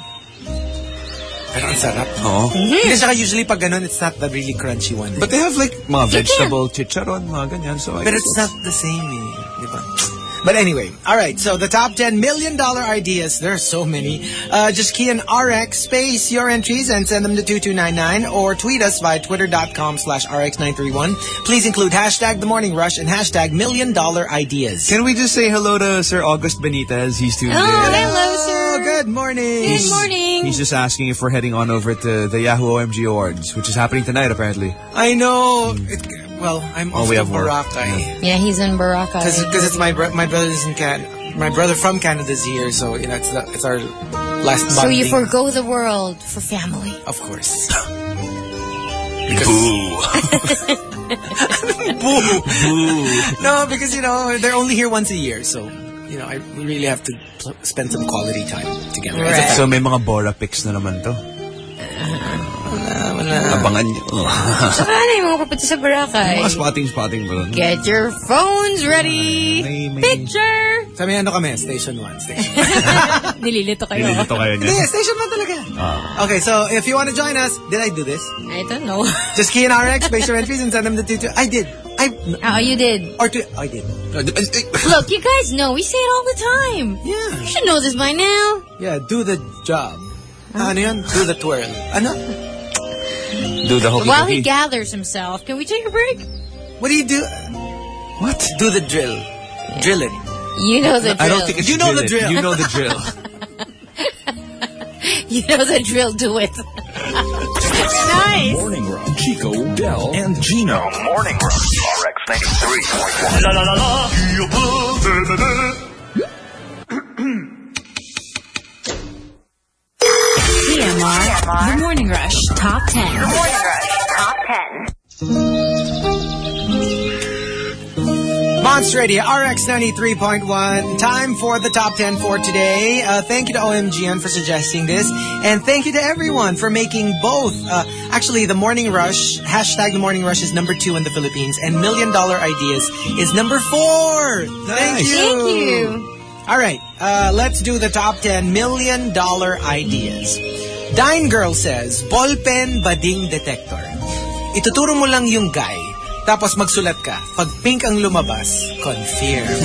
Pero ang sarap. Oo. Hindi saka usually pag ganun, it's not the really crunchy one. But they have like mga You vegetable chicharon, mga ganyan. So I But guess it's not the same, eh. Di ba? But anyway, all right. So the top ten million dollar ideas. There are so many. Uh, just key in R X space your entries and send them to two two nine nine or tweet us via twitter.com slash RX nine three one. Please include hashtag the morning rush and hashtag million dollar ideas. Can we just say hello to Sir August Benitez? He's tuned Oh, in. hello, sir. Oh, good morning. Good morning. He's just asking if we're heading on over to the Yahoo O M G Awards, which is happening tonight apparently. I know. It, well, I'm Oh, off we to have more. Boracay. Yeah, he's in Baraka. Because it's my bro- my brother's in Canada. My brother from Canada's here, so you know it's the, it's our last So you bonding. forgo the world for family. Of course. Boo. Boo. Boo. No, because, you know, they're only here once a year. So, you know, I really have to pl- spend some quality time together. Right. So may mga Bora pics na naman to. Wala, wala. Abangan nyo. Saka na yung mga papunta sa Boracay. Mga spotting-spotting ba? Get your phones ready. May- may- Picture. Sabi ano kami? Station one. Station Nililito kayo. Nililito kayo niya. Hindi, station one talaga. Ah. Okay, so if you want to join us, did I do this? I don't know. Just key in R X, base your entries, and send them to two two. I did. I Oh, you did. or to I did. Look, you guys know. We say it all the time. Yeah. You should know this by now. Yeah, do the job. Ano yun? Do the twirl. Ano? Do the hokey While he pokey. gathers himself, can we take a break? What do you do? What? Do the drill. Drill it. You know the drill. I don't think it's You know the drill it. drill. You know the drill. You know the drill. Do it. Nice. Morning Rush. Chico, Del, and Gino. Morning Rush. R X ninety-three point one. La la la la. T M R, The Morning Rush Top ten. The Morning Rush Top ten. Monster Radio, R X ninety-three point one. Time for the top ten for today. Uh, thank you to O M G N for suggesting this. And thank you to everyone for making both. Uh, actually, the Morning Rush, hashtag the Morning Rush is number two in the Philippines. And Million Dollar Ideas is number four. Thank you. Thank you. All right, uh, let's do the top ten million dollar ideas. Dine Girl says, ballpen bading detector. Ituturo mo lang yung guy, tapos magsulat ka. Pag pink ang lumabas, confirm.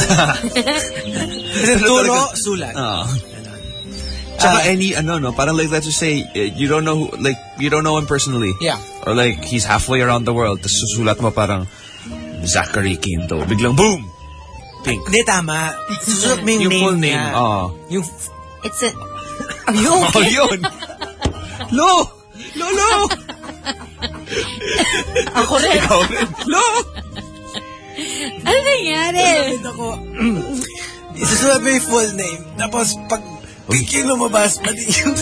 Turo, sulat. Ah. Tsaka any, ano, no, parang like, let's just say, uh, you don't know, who, like, you don't know him personally. Yeah. Or like, he's halfway around the world, tapos susulat mo parang, Zachary Quinto. Biglang, boom! Pink. Hindi, tama. Susulat mo yung, Yung name full name, niya. oh. Yung, It's a. Are you Oh, okay? yun! Lo! Lo, lo! Ako rin. Ikaw rin. Lo! Ano nangyari? ako, isusulat mo yung full name, tapos pag pink yung lumabas, mali yung...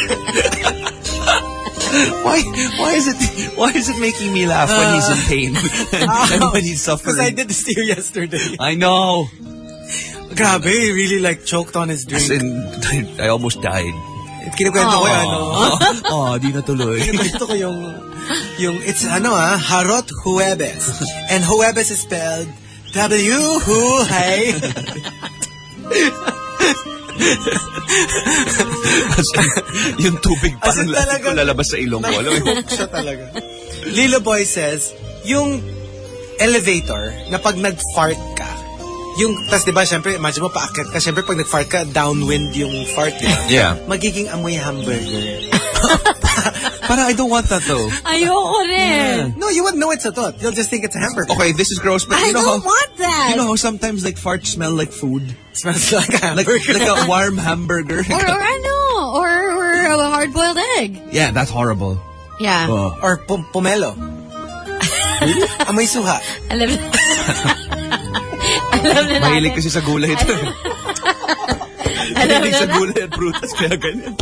Why, why is it, why is it making me laugh when he's in pain? and when he's suffering? Because I did this to you yesterday. I know. Grabe, he really like choked on his drink. As in, I almost died. Kinikwento ko yan, ano? Oh, di natuloy. Kinikwento ko yung, yung, it's ano ah, Harot Huwebes. And Huwebes is spelled W H U hey. Yung tubig As parang in la- talagang- lalabas sa ilong ko. Alam mo? Nag-hook siya talaga. Lilo Boy says, yung elevator na pag nag-fart ka, yung, tas diba, syempre, imagine mo, paakyat ka, syempre, pag nag-fart ka, downwind yung fart, diba? Yeah. Magiging amoy hamburger. Parang I don't want that though. Ayoko rin. No, you wouldn't know it's a thought. You'll just think it's a hamburger. Okay, this is gross, but I you know don't how, want that. you know how sometimes like farts smell like food? Smells like a Like, hamburger. like a warm hamburger. Or, or ano, or, or a hard-boiled egg. Yeah, that's horrible. Yeah. Oh. Or pum- pomelo. Amoy suha. Alam na. Alam na natin. Mahilig kasi sa gulay ito. Alam Mahilig na sa na. gulay at prutas, kaya ganyan.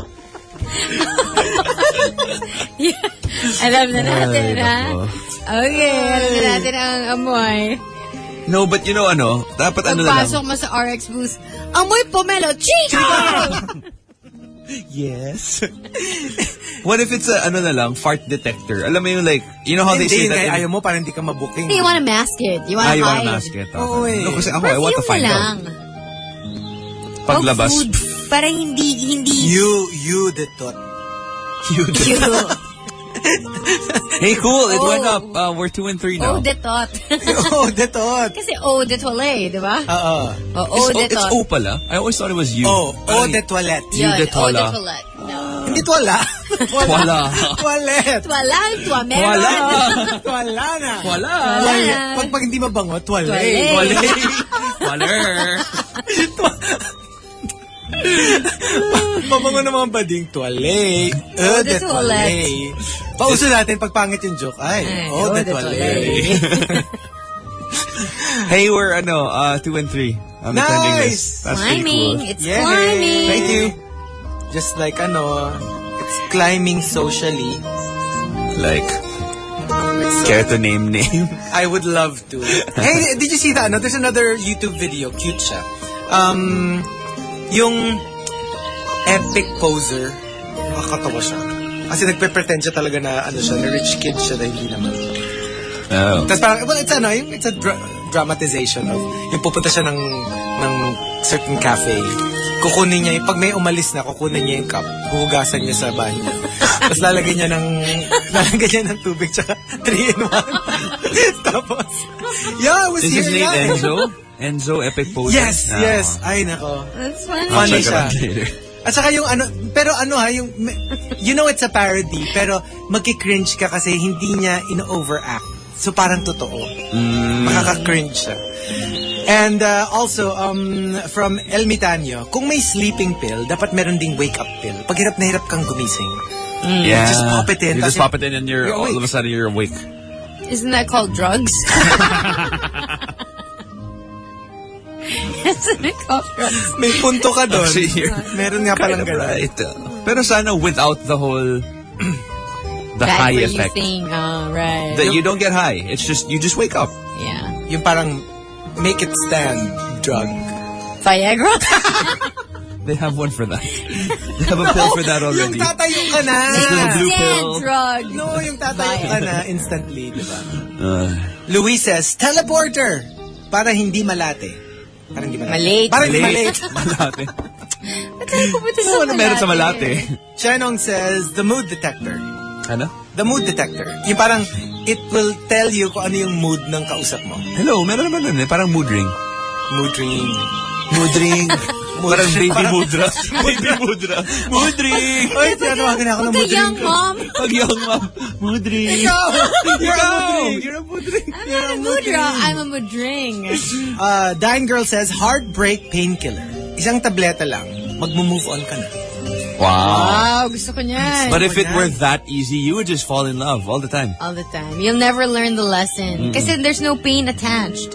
Yeah. Alam na natin, Ay, ha? nako. Okay, alam na natin ang amoy. No, but you know ano, dapat ano na lang. Pagpasok mo sa R X booth, amoy pomelo, Chico! Yes. What if it's a, ano na lang, fart detector? Alam mo yung like, you know how they Hindi, say that hindi. in- Ayaw mo, parang hindi ka mabuking. You wanna mask it. You wanna Ah, you hide. wanna mask it. Oo, eh. No, kasi ako, I want to Perfume find na out. lang. Paglabas. Oh, food. Para hindi, hindi. You, you the thought. You Cute. Hey, cool. It Oh. went up. Uh, we're two and three now. Oh, de tot. Oh, the thought. Kasi oh, de toilette, di ba? Oo. Oh, oh, it's, de it's tot. O pala. I always thought it was you. Oh, oh, Parang- the toilet. You Yun, de oh, de tola. toilette. No. Hindi twala. Twala. Toilet. Twala, twamero. Twala. Twala na. Wala. Twala. Pag, pag hindi mabango, twale. Twale. Wala. Mabango ng mga bading, twale. Oh, the the toilet. twale. Pauso natin, pag pangit yung joke, ay, Ay, oh, oh, the the twale. Hey, we're ano, uh, two and three. I'm Nice. attending this. That's pretty Climbing. cool. It's Yay. climbing. Thank you. Just like, ano, it's climbing socially. Like, So, Care to name name? I would love to. Hey, did you see that? No, there's another YouTube video. Cute siya. Um, yung epic poser. Nakakatawa siya. Kasi nagpe-pretend siya talaga na ano siya, na rich kid siya na hindi naman. Oh. Tapos parang, well, it's ano, it's a dra- dramatization of, yung pupunta siya ng, ng certain cafe. Kukunin niya, pag may umalis na, kukunin niya yung cup. Huhugasan niya sa banyo. Tapos lalagyan niya ng, lalagyan niya ng tubig, tsaka three in one. Tapos, yeah, I was Is here. his name yeah. Enzo? Enzo Epic Poser? Yes, No. yes. Ay, nako. That's funny. I'll Funny check it siya. out later. At saka yung ano, pero ano ha, yung, you know it's a parody, pero magki-cringe ka kasi hindi niya in-overact. So parang totoo. Mm. Makaka-cringe siya. And uh, also, um, from El Mitanyo, kung may sleeping pill, dapat meron ding wake-up pill. Pag hirap na hirap kang gumising. Yeah. Just pop it in. You just Tapos pop it in and you're, you're all of awake. a sudden you're awake. Isn't that called drugs? Isn't it called drugs? May punto ka doon. Actually, you're Meron nga palang kind of ganun. right. Pero sana without the whole the Bad high for effect. you thing. Oh, right. That you don't get high. It's just you just wake up. Yeah. Yung parang make it stand drug. Viagra? They have one for that. They have a pill for that Yung already. tatayo ka na. the blue Stand pill. drug. No, yung tatayo ka na instantly, di ba? Uh, Luis says, teleporter para hindi malate. Para hindi malate. Malate. Para hindi Malate. malate. Malate. Ba't tayo pupunta sa Ano meron sa Malate? Malate? Chenong says, the mood detector. Ano? The mood detector. Yung parang, it will tell you kung ano yung mood ng kausap mo. Hello, meron naman nun eh. Parang mood ring. Mood ring. Mood ring. Parang baby Parang- mudra. Baby mudra. Mood ring. Oy, tinatawagan ako ng The mood ring. young mom. Pag young mom. Mood ring. Ikaw! You're a Ikaw! mood ring. You're a mood ring. I'm not a mudra. I'm a mudring. Uh, Dine Girl says, heartbreak painkiller. Isang tableta lang. Magmo-move on ka na. Wow. Wow, gusto ko niyan. But if it were that easy, you would just fall in love all the time. All the time. You'll never learn the lesson. Kasi there's no pain attached.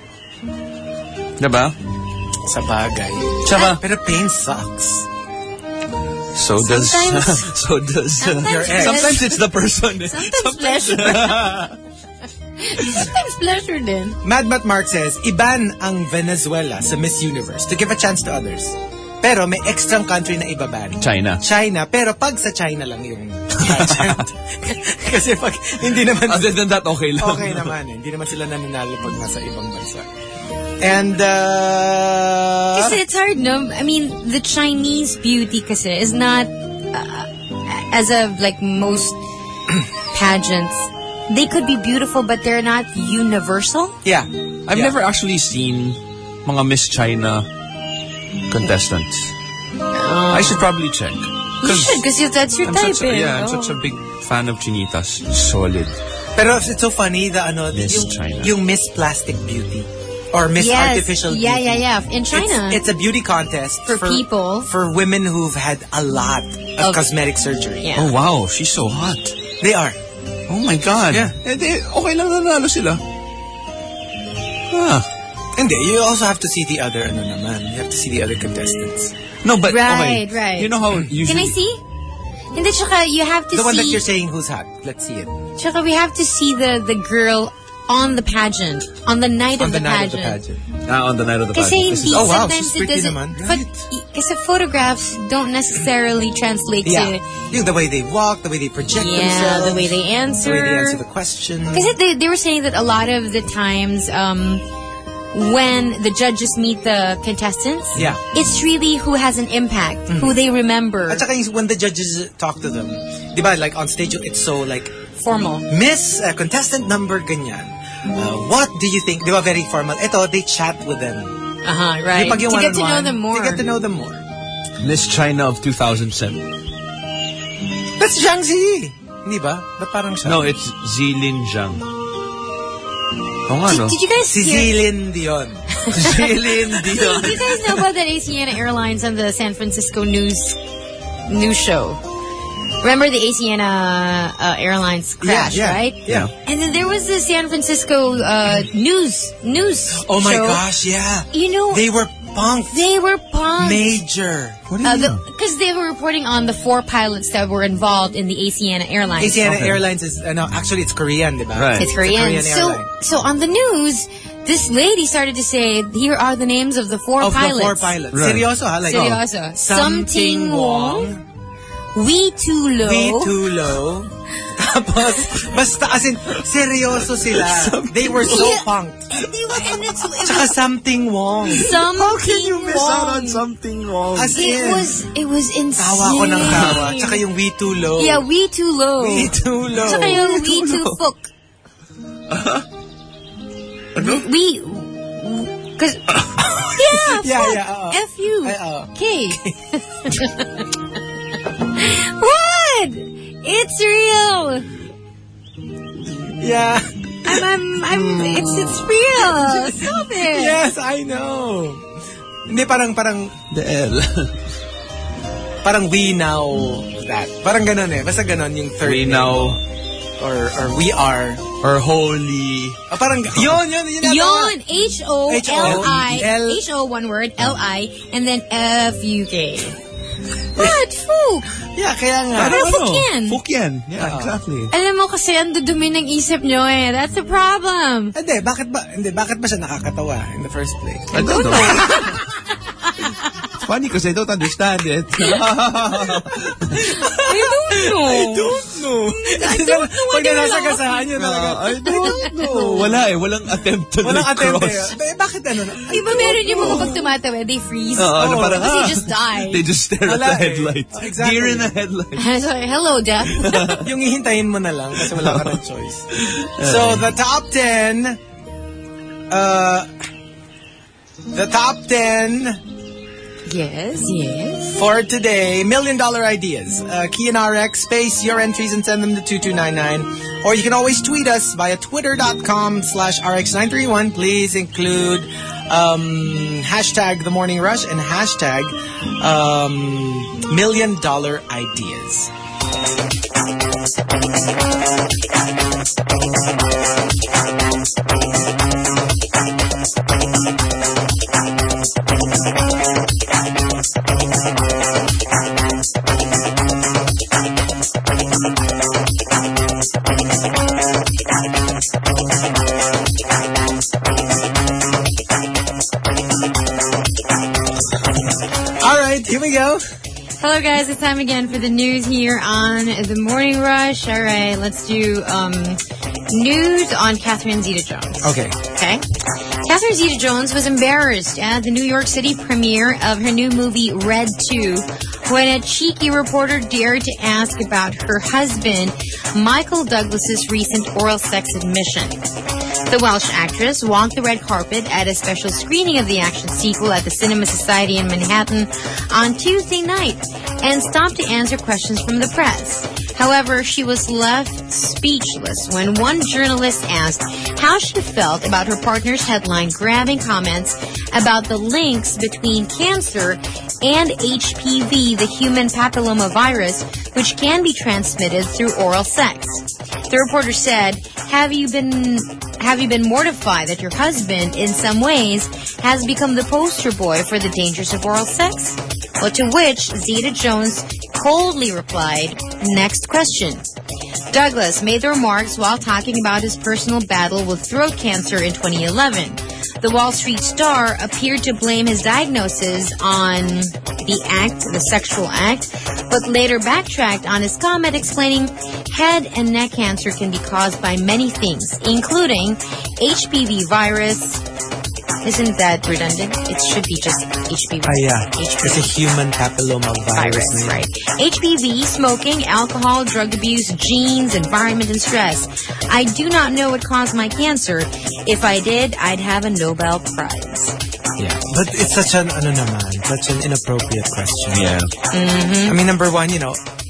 Diba? Sa bagay. Tsaka, Pero pain sucks. so does, Sometimes- so does, uh, Sometimes your ex. sometimes it's the person. Sometimes pleasure. Sometimes pleasure din. Mad Matt Mark says, iban ang Venezuela sa Miss Universe to give a chance to others. Pero may extra country na ibaban. China. China, pero pag sa China lang yung pageant. Kasi pag hindi naman Other than that, okay lang. okay naman eh. Hindi naman sila nananalo pag nasa ibang bansa. And uh Kasi it's hard, no? I mean, the Chinese beauty kasi is not, uh, as of like most pageants, they could be beautiful, but they're not universal. yeah. I've Yeah. never actually seen mga Miss China contestants. I should probably check. You should, because that's your I'm type, such a, eh. yeah, I'm Oh. such a big fan of chinitas. Solid. Pero it's so funny the ano Miss yung, China. yung Miss Plastic Beauty or Miss Yes. Artificial Yeah, Beauty. yeah, yeah. In China. It's, it's a beauty contest For people. for women who've had a lot of, Of- cosmetic surgery. Yeah. Oh wow, she's so hot. They are. Oh my God. Yeah. Eh, di, okay lang nanalo sila. Ah. Hindi, you also have to see the other ano naman. You have to see the other contestants. No, but Right, okay. right. You know how usually... Can I see? Hindi, tsaka you have to The see... one that you're saying who's hot. Let's see it. Tsaka we have to see the, the girl on the pageant, on the night On of the the, night of pageant. the pageant. Ah, on the night of the Kasi pageant. This hindi, is- oh, wow, sometimes she's it pretty doesn't... naman. But, Right. kasi photographs don't necessarily translate Yeah. to... Yung the way they walk, the way they project Yeah, themselves. the way they answer. The way they answer the question. Because they, they were saying that a lot of the times um, when the judges meet the contestants, Yeah. it's really who has an impact, who they remember. At saka yung- when the judges talk to them, di ba, like on stage, it's so like, Formal. Miss uh, contestant number ganyan. Uh, what do you think? Di ba, very formal. Ito, they chat with them. Uh-huh, right. Yung pag yung to get to one-on-one, know them more. To get to know them more. Miss China of two thousand seven. That's Zhang Zi. Hindi ba? Ba't parang siya? No, it's Zilin Zhang. Oo nga, no? Did you guys Si hear... Zilin Dion. Zilin Dion. Do you guys know about that Asiana Airlines on the San Francisco news news show? Remember the Asiana uh, Airlines crash, yeah, right? Yeah. And then there was the San Francisco uh, news news Oh my show. gosh, yeah. You know, They were punked. They were punked. Major. What do you Uh, mean? Because they were reporting on the four pilots that were involved in the Asiana Airlines. Asiana Okay. Airlines is, uh, no, actually it's Korean, diba? Right. It's Korean. Korean so, airline. so on the news, this lady started to say, here are the names of the four Of pilots. the four pilots. Right. Seryoso, ha? Like, Seryoso. Something Wong. We Too Low. We Too Low. Tapos, basta, as in, seryoso sila. They were so Yeah. punked. They were, and it's, it Tsaka was Something Wong. something How can you miss out wrong. on something wrong? As It in, was, it was insane. tawa ko ng tawa. Tsaka yung We Too Low. Yeah, We Too Low. We Too Low. Tsaka yung We Too Fuck. Ano? We, cause, yeah, Yeah, fuck. yeah, oo. F U Ay, oo. K. What? It's real. Yeah. I'm, I'm, I'm, it's, it's real. Stop it. Yes, I know. Hindi, parang, parang, The L. parang we now that. Parang ganon eh. Basta ganon yung third We name. now Or, or we are. are holy. Ah, parang, yun, yun, yun. Yon, H O L I, L- H O one word, L I, and then F U K. What? Fook? Yeah, kaya nga. Pero Fukien. Fukien. Yeah, exactly. Alam mo kasi ang dudumi ng isip nyo eh. That's the problem. Hindi, bakit ba, hindi, bakit ba siya nakakatawa in the first place? I don't know. It's funny because I don't understand it. I don't know. I don't know. I don't know Pag what you're nasasagasaan niyo talaga. I don't know. Wala eh. Walang attempt to Walang like attempt cross. eh. Eh, bakit ano? Di ba meron yung mga pag tumatawa, they freeze? Oo, ano, parang, Kasi ah. just die. They just stare Wala at the eh. headlights. Exactly. Deer in the headlights. Sorry, hello, death. Yung hihintayin mo na lang kasi wala ka ng choice. So, the top ten, uh, the top ten Yes, yes. for today, million dollar ideas. Uh, Key and R X, space your entries and send them to two two nine nine. Or you can always tweet us via twitter.com slash RX931. Please include um, hashtag The Morning Rush and hashtag um, million dollar ideas. All right, here we go. Hello, guys. It's time again for the news here on The Morning Rush. All right, let's do um, news on Catherine Zeta-Jones. Okay. Okay. Catherine Zeta-Jones was embarrassed at the New York City premiere of her new movie Red two when a cheeky reporter dared to ask about her husband, Michael Douglas's recent oral sex admission. The Welsh actress walked the red carpet at a special screening of the action sequel at the Cinema Society in Manhattan on Tuesday night and stopped to answer questions from the press. However, she was left speechless when one journalist asked how she felt about her partner's headline-grabbing comments about the links between cancer and H P V, the human papillomavirus, which can be transmitted through oral sex. The reporter said, have you been have you been mortified that your husband, in some ways, has become the poster boy for the dangers of oral sex? Well, to which Zeta-Jones coldly replied, next question. Douglas made the remarks while talking about his personal battle with throat cancer in twenty eleven. The Wall Street star appeared to blame his diagnosis on the act, the sexual act, but later backtracked on his comment explaining head and neck cancer can be caused by many things, including H P V virus. Isn't that redundant? It should be just H P V. Ah, yeah. H P V. It's a human papilloma virus. Virus, right. H P V, smoking, alcohol, drug abuse, genes, environment, and stress. I do not know what caused my cancer. If I did, I'd have a Nobel Prize. Yeah. But it's such an, ano naman, such an inappropriate question. Yeah. Mm-hmm. I mean, number one, you know,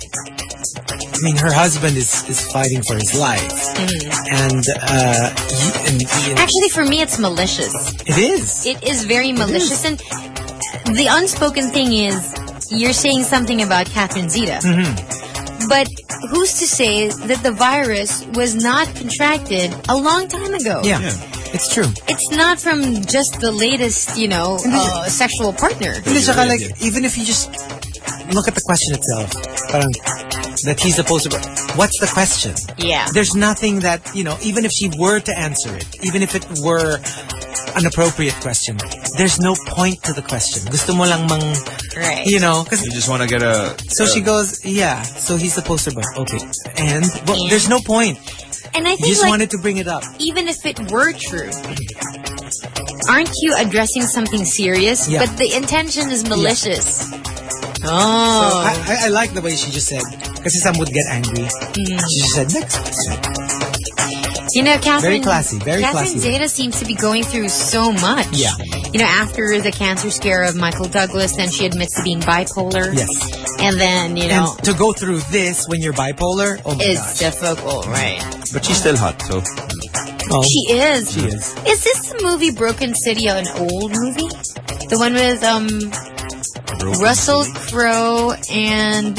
I mean, her husband is, is fighting for his life. Mm-hmm. And, uh, he, and, he, and Actually, for me, it's malicious. it is. It is very malicious. And the unspoken thing is, you're saying something about Catherine Zeta. Mm-hmm. But who's to say that the virus was not contracted a long time ago? Yeah. Yeah. It's true. It's not from just the latest, you know, uh, sexual partner. Hindi, tsaka like, even if you just look at the question itself, parang, that he's supposed to... What's the question? Yeah. There's nothing that, you know, even if she were to answer it, even if it were an appropriate question, there's no point to the question. Gusto mo lang mang... Right. You know, because... You just want to get a... So uh, she goes, yeah, so he's supposed to... Okay. And? Well, and? There's no point. And I think you just like, wanted to bring it up. Even if it were true, aren't you addressing something serious? Yeah. But the intention is malicious. Yeah. Oh. So I, I, I like the way she just said, because some would get angry. Mm. She just said, next question. You know, Catherine... Very classy, very Catherine classy. Zeta seems to be going through so much. Yeah. You know, after the cancer scare of Michael Douglas, then she admits to being bipolar. Yes. And then, you know... And to go through this when you're bipolar, oh my is gosh. difficult, right? But she's still hot, so... Oh, she is. She is. Is this the movie Broken City, an old movie? The one with um Broken Russell City? Crowe and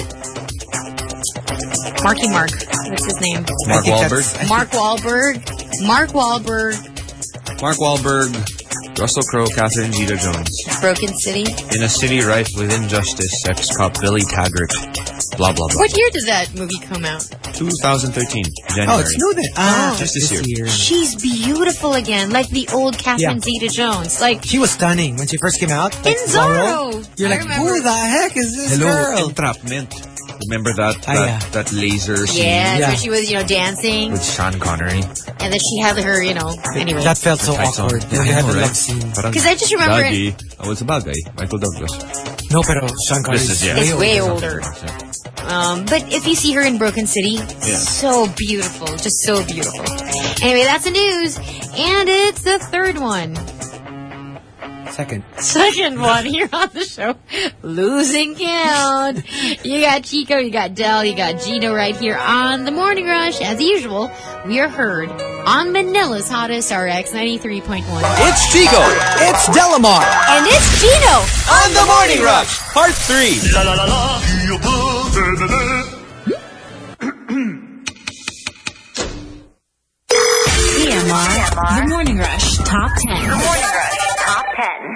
Marky Mark. What's his name? Mark think Wahlberg? that's- Mark Wahlberg. Mark Wahlberg. Mark Wahlberg, Russell Crowe, Catherine Zeta-Jones. Broken City. In a city rife with injustice, ex-cop Billy Taggart. Blah, blah, blah. What year did that movie come out? twenty thirteen, January. Oh, it's new then. Ah, just this year. She's beautiful again, like the old Catherine Yeah. Zeta-Jones. Like She was stunning when she first came out. in Like, Zorro. You're I like, remember. who the heck is this Hello, girl? Entrapment. Remember that Ah, that, yeah. that laser scene Yeah, Yeah. where she was, you know, dancing, with Sean Connery? and then she had her, you know, anyway. That felt so Tights on. awkward. Yeah, They I had know, the right? love scene. Parang Because I just remember it- Daddy. Oh, it's a bagay. Michael Douglas. No, pero Sean Connery This is, yeah. It's way older. older. Um, but if you see her in Broken City, so beautiful, just so beautiful. Anyway, that's the news, and it's the third one. Second. Second one here on the show, losing count. You got Chico, you got Del, you got Gino right here on the Morning Rush. As usual, we are heard on Manila's hottest R X ninety-three point one. It's Chico. It's Delamar. And it's Gino On the Morning Rush, Part three. T M R, The Morning Rush Top ten. Morning Rush Top ten.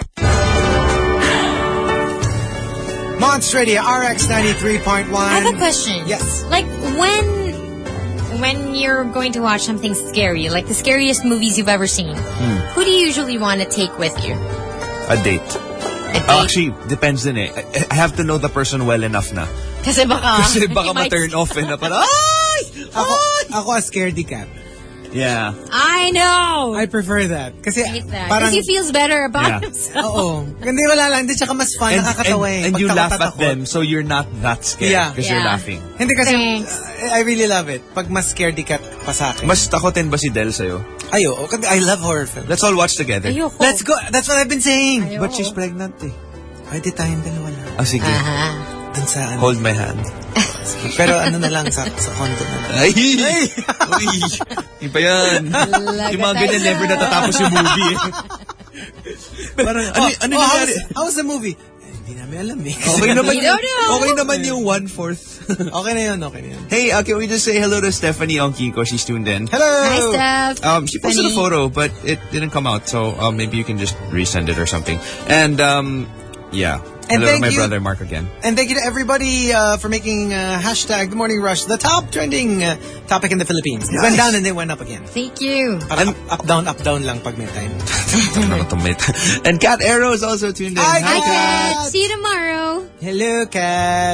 Monster Radio R X ninety-three point one. I have a question. Yes. Like when when you're going to watch something scary, like the scariest movies you've ever seen, who do you usually want to take with you? A date. A date? Oh, actually, depends din eh. I, I have to know the person well enough na. Kasi baka, Kasi baka you might- ma-turn off eh na parang, ay! Ako, ako a scaredy cat. Yeah. I know. I prefer that. Kasi hate that. parang... Because he feels better about Yeah. himself. Oo. Hindi, wala lang. Hindi, tsaka mas fun. And, Nakakatawa and, eh. and you Pag laugh at takot-takot. them, so you're not that scared. Yeah. Because Yeah. you're laughing. Hindi kasi, Thanks. uh, I really love it. Pag mas scaredy cat pa sa akin. Mas takotin ba si Del sa'yo? Ayo, I love horror films. Let's all watch together. Ayoko. Let's go. That's what I've been saying. Ayoko. But she's pregnant eh. Pwede tayong dalawa lang. Ah, sige. Aha. Dun sa ano. Hold my hand. Pero ano na lang, sa, sa condo na lang. Ay! Uy! Iba yan. Yung mga ganyan, never natatapos yung movie. Parang, ano, Oh, ano oh, nangyari? how's, how's the movie? Eh, Hindi namin alam eh. Okay naman We yung, don't know. okay naman yung one-fourth. Okay na yun, okay na yun. Hey, uh, can we just say hello to Stephanie on Kiko? She's tuned in. Hello! Hi, Steph. Um, she posted a Funny. photo, but it didn't come out, so um, maybe you can just resend it or something. And um, yeah, And hello to thank my you- brother Mark again. And thank you to everybody uh, for making uh, hashtag The Morning Rush the top trending uh, topic in the Philippines. It went down and then went up again. Thank you. Parang up, up, down, up, down lang pag may time. And Cat Arrow is also tuned in. Hi, Hi, Kat. Kat. See you tomorrow. Hello, Kat.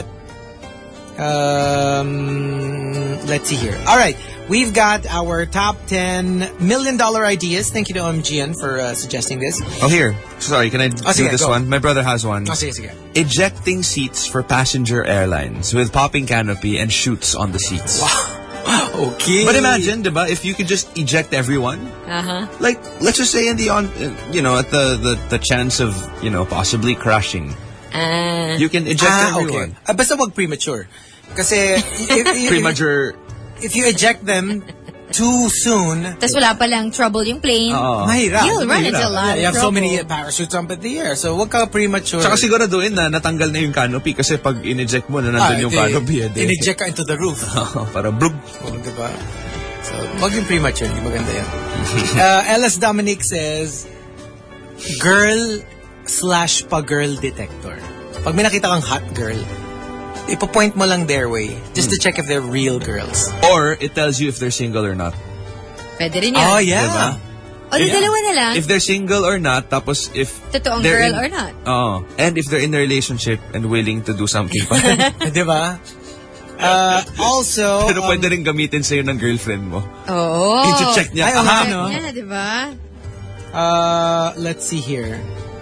Um, let's see here. All right. We've got our top ten million dollar ideas. Thank you to O M G N for uh, suggesting this. Oh, here. Sorry, can I do sige, this go. one? My brother has one. Oh, sige, sige. Ejecting seats for passenger airlines with popping canopy and chutes on the seats. Okay. But imagine, diba, if you could just eject everyone. Uh-huh. Like, let's just say in the on, uh, you know, at the, the, the chance of, you know, possibly crashing. Uh, You can eject Ah, everyone. okay. Uh, basta wag premature. Kasi if, if, Premature. if you eject them too soon, tas wala palang trouble yung plane. Oo. mahirap. You'll run Mahirap. into a lot Yeah, of you have so trouble. many parachutes up in the air. So wag ka premature. Tsaka siguraduhin na natanggal na yung canopy kasi pag in-eject mo na nandun Ah, yung di- canopy. Eh, di- in-eject ka into the roof. Para brug. Oh, diba? So, wag yung premature. Hindi maganda yan. uh, L S Dominic says, girl slash pa-girl detector. Pag may nakita kang hot girl, ipo-point mo lang their way just to check if they're real girls. Or it tells you if they're single or not. Pwede rin yun. Oh, yeah. Diba? O, di dalawa na lang. If they're single or not, tapos if Totoong they're girl in, or not. Oh, and if they're in a relationship and willing to do something pa. Diba? Uh, also, Pero um, pwede rin gamitin sa'yo ng girlfriend mo. Oo. I-check niya. Ay, oo nga, Aha, no? Yeah, diba? Uh, let's see here.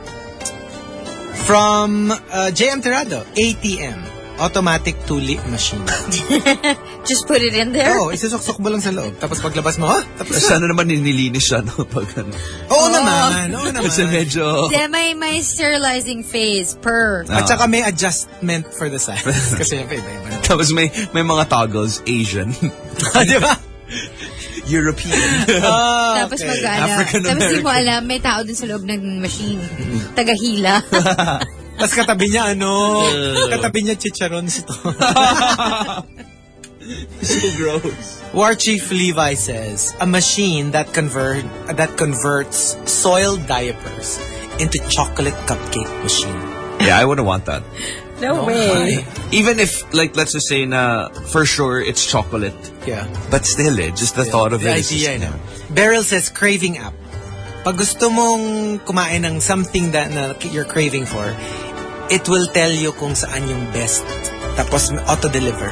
From uh, J M Tirado, A T M. Automatic tulip machine. Just put it in there? Oo, oh, isusuksok mo lang sa loob. Tapos paglabas mo, ha? Tapos Sana naman nililinis siya, no? Pag ano. Oo naman, oo naman. Kasi medyo... Then may, may sterilizing phase per. At saka may adjustment for the size. Kasi yung iba-iba. Tapos may may mga toggles, Asian. Di ba? European. Oh, Tapos okay. mag-ala. African Tapos di mo American. alam, may tao dun sa loob ng machine. Tagahila. Tapos katabi niya, ano, katabi niya chicharons ito. So gross. War Chief Levi says, a machine that convert that converts soiled diapers into chocolate cupcake machine. Yeah, I wouldn't want that. No way. Even if, like, let's just say na, for sure, it's chocolate. Yeah. But still, eh, just the Yeah. thought of The it is idea, just, no? Beryl says, craving app. Pag gusto mong kumain ng something that na you're craving for, it will tell you kung saan yung best. Tapos auto-deliver.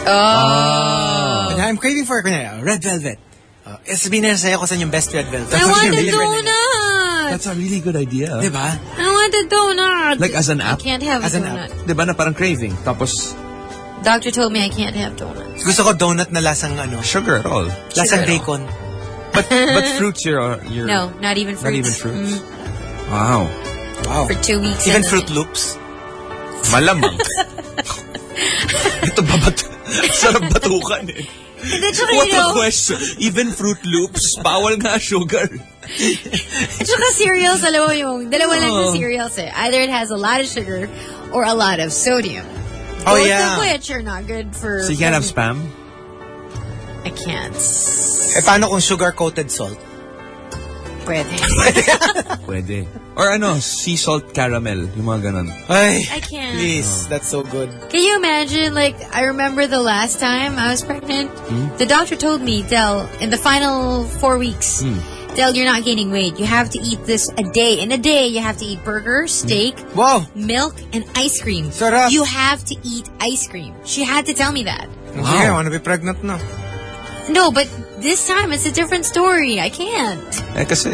Oh. Kanya, I'm craving for kanya, red velvet. Uh, eh, sabihin na sa'yo kung saan yung best red velvet. I Tapos want a deliver na niya. donut. That's a really good idea. Diba? I want a donut. Like as an I app? can't have As a an donut. Diba na parang craving. Tapos, Doctor told me I can't have donuts. Gusto ko donut na lasang ano, sugar at all. lasang Sugar. bacon. But but fruits, you're... you're No, not even fruits. Not even fruits? Mm, Wow. Wow. for two weeks. Even and- Fruit Loops. Malamang. Ito babat... Sarap batukan eh. That's what What you know. a question. Even Fruit Loops, bawal nga sugar. At saka cereals, alam mo yung, dalawa lang yung cereals eh. Either it has a lot of sugar or a lot of sodium. Oh, Both yeah. of which are not good for... So you can't have spam? I can't. Eh, paano kung sugar-coated salt? Pwede. Pwede. Or ano, sea salt caramel. Yung mga ganun. Ay, I can't. please, that's so good. Can you imagine, like, I remember the last time I was pregnant, the doctor told me, Del, in the final four weeks, Del, you're not gaining weight. You have to eat this a day. In a day, you have to eat burger, steak, Wow. milk, and ice cream. Sarap. You have to eat ice cream. She had to tell me that. Wow. I want to be pregnant now. No, but this time it's a different story. I can't. Eh kasi...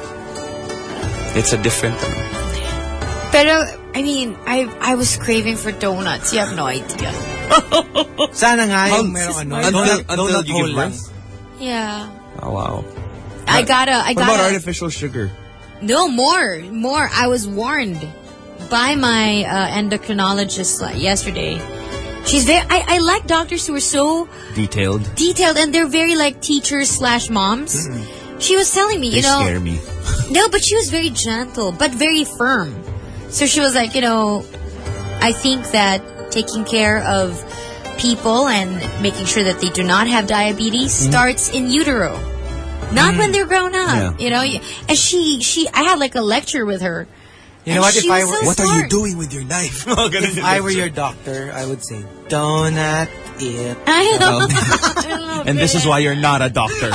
It's a different... Ano. Pero, I mean, I I was craving for donuts. You have no idea. Sana nga How- yung merong ano, Until- donut, until donut you hole give lang. birth? Yeah. Oh, wow. I gotta, I What about gotta. artificial sugar? No, more, more. I was warned by my uh, endocrinologist like, yesterday. She's very, I, I like doctors who are so Detailed. detailed and they're very like teachers slash moms. She was telling me, They you know. scare me. No, but she was very gentle, but very firm. So she was like, you know, I think that taking care of people and making sure that they do not have diabetes starts in utero. Not when they're grown up, Yeah. you know. And she, she, I had like a lecture with her. You know And what, if she I was were, so what are you smart. doing with your knife? If I were your doctor, I would say, donut it. I know. And this is why you're not a doctor.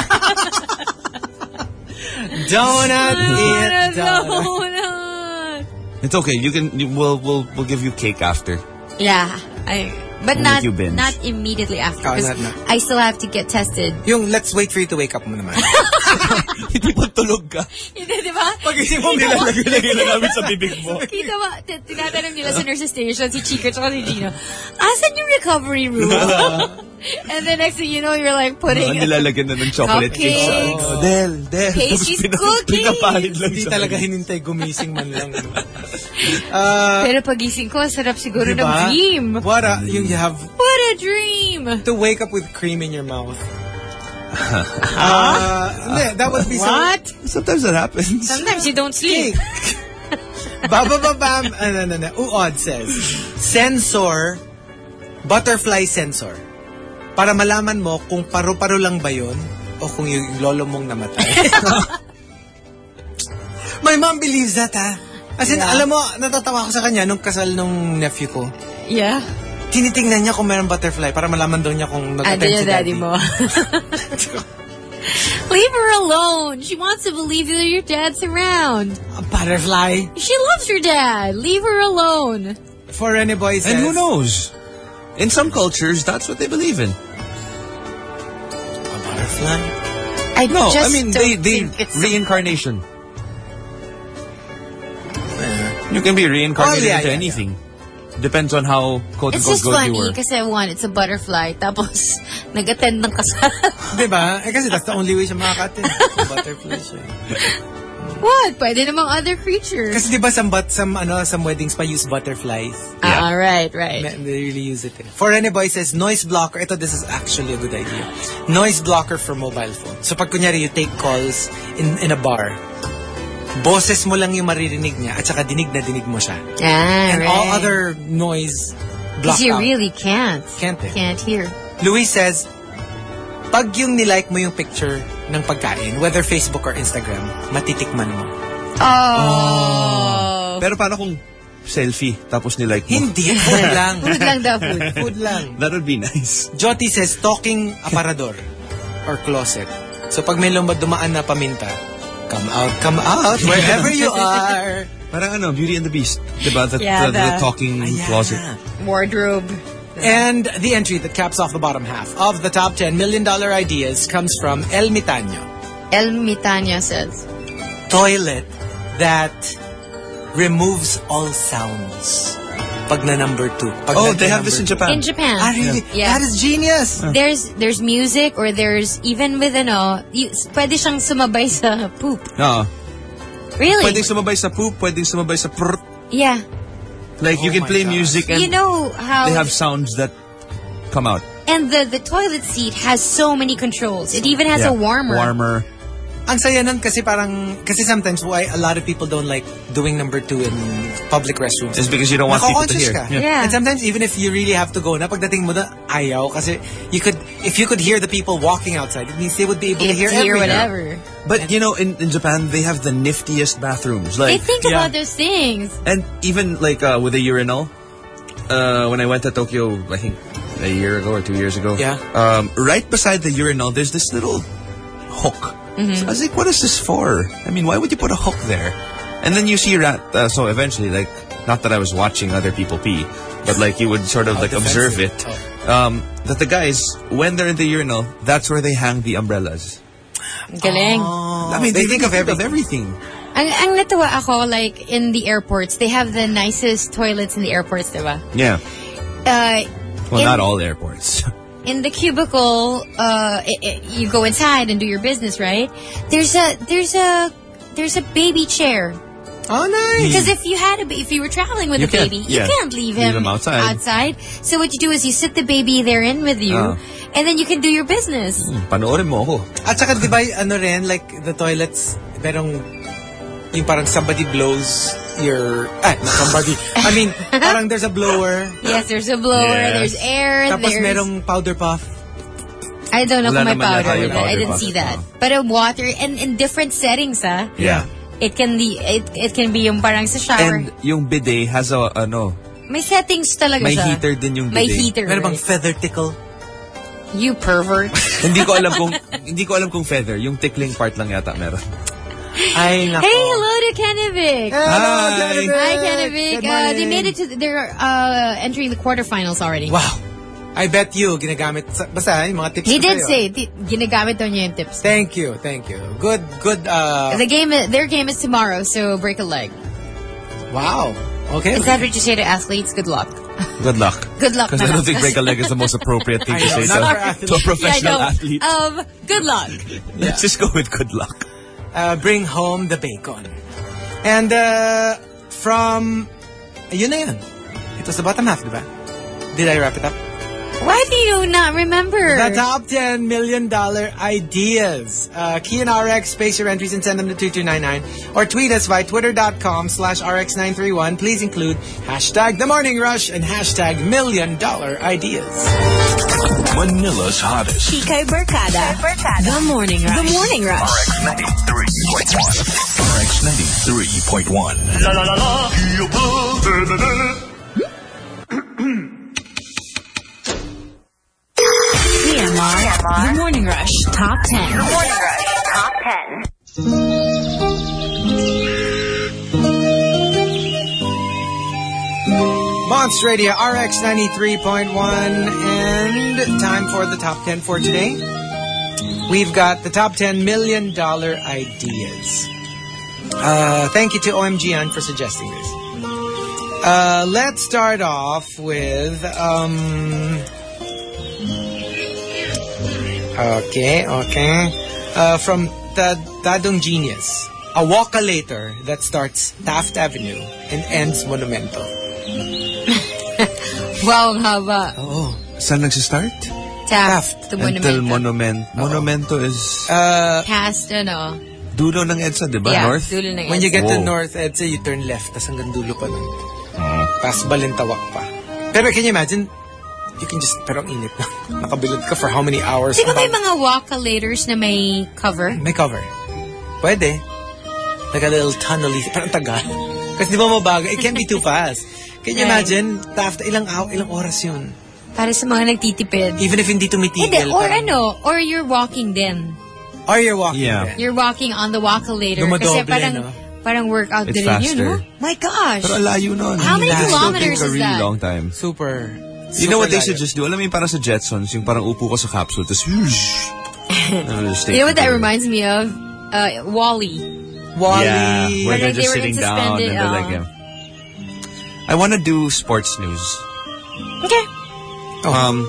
Donut it. Donut. Donut. It's okay. You can. You, we'll we'll we'll give you cake after. Yeah, I, but We'll not make you binge. not immediately after Oh, because not- not. I still have to get tested. Yung let's wait for you to wake up mo naman. Hindi pa tulog ka. Hindi, di ba? Pag-isip mo, nilalagay na namin sa bibig mo. Kita ba, t- tinatanong nila sa nurse station, si Chico at si Gino, asan yung recovery room? And then next thing you know, you're like putting Ang nilalagyan na ng chocolate cake sa... Cupcakes. Oh, Del, Del. Pastries, Tapos pina- cookies. Pinapahid lang Hindi sa talaga kanya. hinintay gumising man lang. Uh, Pero pagising ko, sarap siguro ng diba? dream. What a, you, you have What a dream! to wake up with cream in your mouth. uh, hindi, that would be What? Sometimes that happens. Sometimes you don't sleep. so... Babababam. Ano, ano, ano. Uod says, sensor, butterfly sensor. Para malaman mo kung paru-paro lang ba yun o kung yung lolo mong namatay. My mom believes that, ha? As in, Yeah. alam mo, natatawa ako sa kanya nung kasal nung nephew ko. Yeah. Tinitingnan niya kung mayroong butterfly para malaman daw niya kung Ado nag-attend yung si daddy daddy. mo. Leave her alone. She wants to believe that your dad's around. A butterfly. She loves your dad. Leave her alone. For any boy says... And who knows? In some cultures, that's what they believe in. A butterfly? I No, just I mean, don't they, they think it's reincarnation. You can be reincarnated Oh, yeah, into yeah, anything. Depends on how quote It's unquote just good you funny were. kasi one, it's a butterfly. Tapos, nag-attend ng kasal. Diba? Eh, kasi that's the only way siya makaka-attend. A butterfly siya. What? Pwede namang other creatures. Kasi diba some, but, some, ano, some weddings pa use butterflies. Ah, right, right. They really use it. Eh. For any boy says, noise blocker. Ito, this is actually a good idea. Noise blocker for mobile phone. So pag kunyari you take calls in in a bar, boses mo lang yung maririnig niya at saka dinig na dinig mo siya. Ah, And right. all other noise blocked Because you out. really can't. Can't eh. Can't hear. Luis says, pag yung nilike mo yung picture ng pagkain, whether Facebook or Instagram, matitikman mo. Oh. Pero paano kung selfie tapos nilike mo? Hindi, food lang. Food lang daw, food. Food lang. That would be nice. Jyoti says, talking aparador or closet. So pag may lumba dumaan na paminta, come out, come out, wherever you are. Parang ano, Beauty and the Beast. Diba? The, Yeah, the, the the- talking Ah, yeah. closet. Wardrobe. And the entry that caps off the bottom half of the top ten million dollar ideas comes from El Mitaño. El Mitanya says. Toilet that removes all sounds. Pag na number two. Pag Oh, na- they na have this in number Japan. In Japan. two. Ah, really? Yeah. That is genius. There's there's music or there's even with ano, y- pwede siyang sumabay sa poop. No. Really? Pwedeng sumabay sa poop, pwedeng sumabay sa prr. Yeah. Like, you Oh can my play gosh. music and You know how they have sounds that come out. and the the toilet seat has so many controls. It even has Yeah. a warmer. Warmer. Ang saya nun kasi parang, kasi sometimes why a lot of people don't like doing number two in public restrooms. It's because you don't want people to Nako-conscious hear. ka. Yeah. Yeah. And sometimes even if you really have to go na, pagdating mo na, ayaw. Kasi you could, if you could hear the people walking outside, it means they would be able to It's hear here, everything. whatever. But, you know, in, in Japan, they have the niftiest bathrooms. They Like, think yeah. about those things. and even like uh, with a urinal, uh, when I went to Tokyo, I think a year ago or two years ago, Yeah. um, right beside the urinal, there's this little hook. Mm-hmm. So I was like, what is this for? I mean, why would you put a hook there? And then you see rat. Uh, so eventually, like, not that I was watching other people pee, but like you would sort of How like observe it. defensive. Um, that the guys, when they're in the urinal, that's where they hang the umbrellas. Galing. I mean, they they, think of of everything. everything. Ang, ang natuwa ako, like, in the airports, they have the nicest toilets in the airports, diba? Yeah. Uh, Well, in, not all airports. in the cubicle, uh, i i you go inside and do your business, right? There's a, there's a, there's a baby chair. Oh, nice. Because if you had a, ba- if you were traveling with You a can't, baby, yeah. you can't leave Leave him, him outside. outside. So what you do is you sit the baby there in with you, Oh. and then you can do your business. Panoorin mo ako. At saka, di ba, ano rin, like, the toilets, merong, yung parang somebody blows your, ah, not somebody. I mean, parang there's a blower. Yes, there's a blower, Yes. there's air, Tapos there's... merong powder puff. I don't know Wala kung may naman yata powder. yung with it. I powder didn't puff. see that. Oh. But a water, and in different settings, ah. Yeah. It can be, it, it can be yung parang sa shower. And yung bidet has a, ano, May settings talaga may siya. heater din yung May bidet. heater. Meron bang right? feather tickle? You pervert. hindi ko alam kung, hindi ko alam kung feather. Yung tickling part lang yata meron. Ay, nako. Hey, hello to Kennevic. Hello, Hi. Kennevic. Hi, Kennevic. Good Uh, they morning. made it to, they're uh, entering the quarterfinals already. Wow. I bet you, ginagamit, sa, basta yung mga tips He ko did sa'yo. say, di- ginagamit daw niya yung tips. Thank you, thank you. Good, good, uh, The game, is- their game is tomorrow, so break a leg. wow. Okay. Is that what you say to athletes? Good luck. Good luck. Good luck. Because I don't think break a leg is the most appropriate thing I to know, say not for to, athletes. to a professional Yeah, I know. athlete. Um, good luck. Let's just go with good luck. Uh, bring home the bacon. And, uh, from, yun na yun. It was the bottom half, di ba? Did I wrap it up? Why do you not remember? The top ten million dollar ideas. Uh, key in R X, space your entries and send them to two two nine nine. Or tweet us via twitter.com slash RX931. Please include hashtag The Morning Rush and hashtag Million Dollar Ideas. Manila's hottest. Chico Burkada. The Morning Rush. The Morning Rush. R X ninety-three point one. R X ninety-three point one. La la la la. T M R. The Morning Rush. Top ten. The Morning Rush. Top ten. Monster Radio R X ninety-three point one, and time for the top ten for today. We've got the top ten million dollar ideas. Uh, thank you to O M G An for suggesting this. Uh, let's start off with um. Okay, okay. Uh, from the Tadong Genius, a walk-a-later that starts Taft Avenue and ends Monumento. Wow, ang haba. Oh. Saan nagsistart? Taft, the Until Monumento. Monument. Monumento is Uh, Past, ano. dulo ng EDSA, di ba? Yeah, North? dulo ng when you EDSA. get to Whoa. North EDSA, you turn left, tas hanggang dulo pa nun. Pas Balintawak pa. Pero can you imagine, you can just, pero ang init na. Nakabilad ka for how many hours? Di ba may mga walk-a-laters na may cover? May cover. Pwede. Like a little tunnel. Parang tagal. Kasi di ba mabaga? It can't be too fast. Can you Right. imagine? After ilang hour, ilang oras yun? Para sa mga nagtitipid. Even if hindi Hindi, tumitigil. or parang- ano, or you're walking din. Or you're walking. Yeah. there. You're walking on the walk-a-later. Dumadoble, Kasi parang, no? parang workout It's din yun, faster. no? My gosh. Pero layo nun. How many It still kilometers takes a is really that? long time. Super. You know what they super should layo. just do? Alam mo yung parang sa Jetsons, yung parang upo ko sa capsule, tapos whoosh. You know what that reminds me of? Uh, Wall-E. Wall-E. Yeah, where Where they're they just were sitting in down suspended, and they're uh, like, yeah. I want to do sports news. Okay. Um,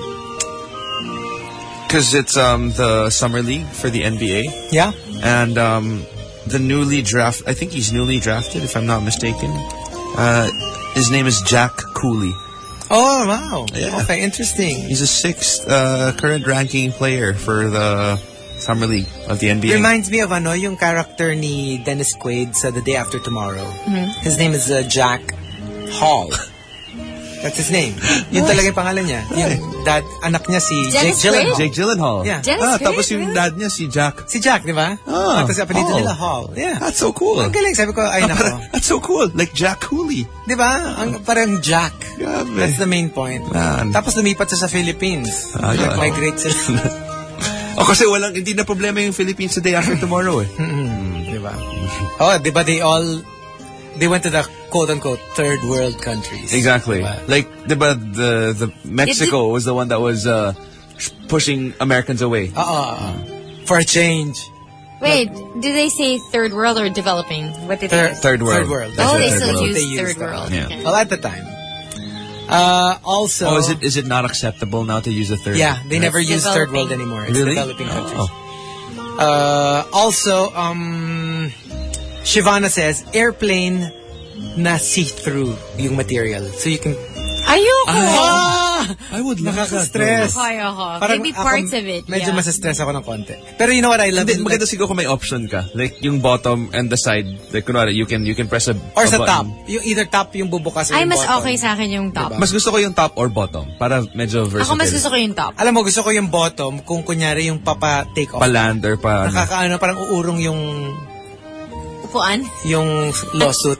because it's um the summer league for the N B A, Yeah? and um the newly draft. I think he's newly drafted, if I'm not mistaken. Uh, his name is Jack Cooley. Oh, wow. Yeah. Okay, interesting. He's a sixth uh, current ranking player for the summer league of the N B A. Reminds me of ano, yung character ni Dennis Quaid sa The Day After Tomorrow. His name is uh, Jack Hall. That's his name. Yun talaga yung pangalan niya. Yung dad, anak niya si Jake Dennis Gyllenhaal. Quaid? Jake Gyllenhaal. Yeah. Dennis Ah, Quaid? tapos yung Really? dad niya si Jack. Si Jack, di ba? Ah, Tapos apelido Hall. nila Hall. Yeah. That's so cool. Ang galing. Sabi ko, ay nako. That's so cool. Like Jack Cooley. Di ba? Ang, parang Jack. Grabe. That's the main point. Man. Tapos lumipat siya sa Philippines. Ah, yeah. Migrate sila. O kasi walang, hindi na problema yung Philippines the day after tomorrow eh. Di ba? Oh, di ba they all, they went to the quote-unquote third world countries. Exactly. Diba? Like, diba, the, the Mexico was the one that was uh, pushing Americans away. Oo. uh, For a change. Wait, do they say third world or developing? What did Third, they Third world. Third world. Oh, That's they the still third world. use They use third that. world. Yeah. Okay. Well, at the time. Uh, also... Oh, is it is it not acceptable now to use a third? Yeah, they never It's use third developing. world anymore. It's Really? developing countries. Oh. Uh, also, um, Shivana says, airplane na see-through yung material. So you can... Ayoko! Ah! I would love that. Nakaka-stress. Ay, ako. Parang Maybe ako, parts of it. Medyo yeah. masa-stress ako ng konti. Pero you know what I love? Hindi, Is maganda like, siguro kung may option ka. Like, yung bottom and the side. Like, kunwari, you can, you can press a or a sa top. button. Yung either top yung bubukas or Ay, yung mas bottom. okay sa akin yung top. Diba? Mas gusto ko yung top or bottom. Para medyo versatile. Ako mas gusto ko yung top. Alam mo, gusto ko yung bottom kung kunyari yung papa-take off. Pa-land or pa... ano. Nakakaano, parang uurong yung Upuan? yung lawsuit.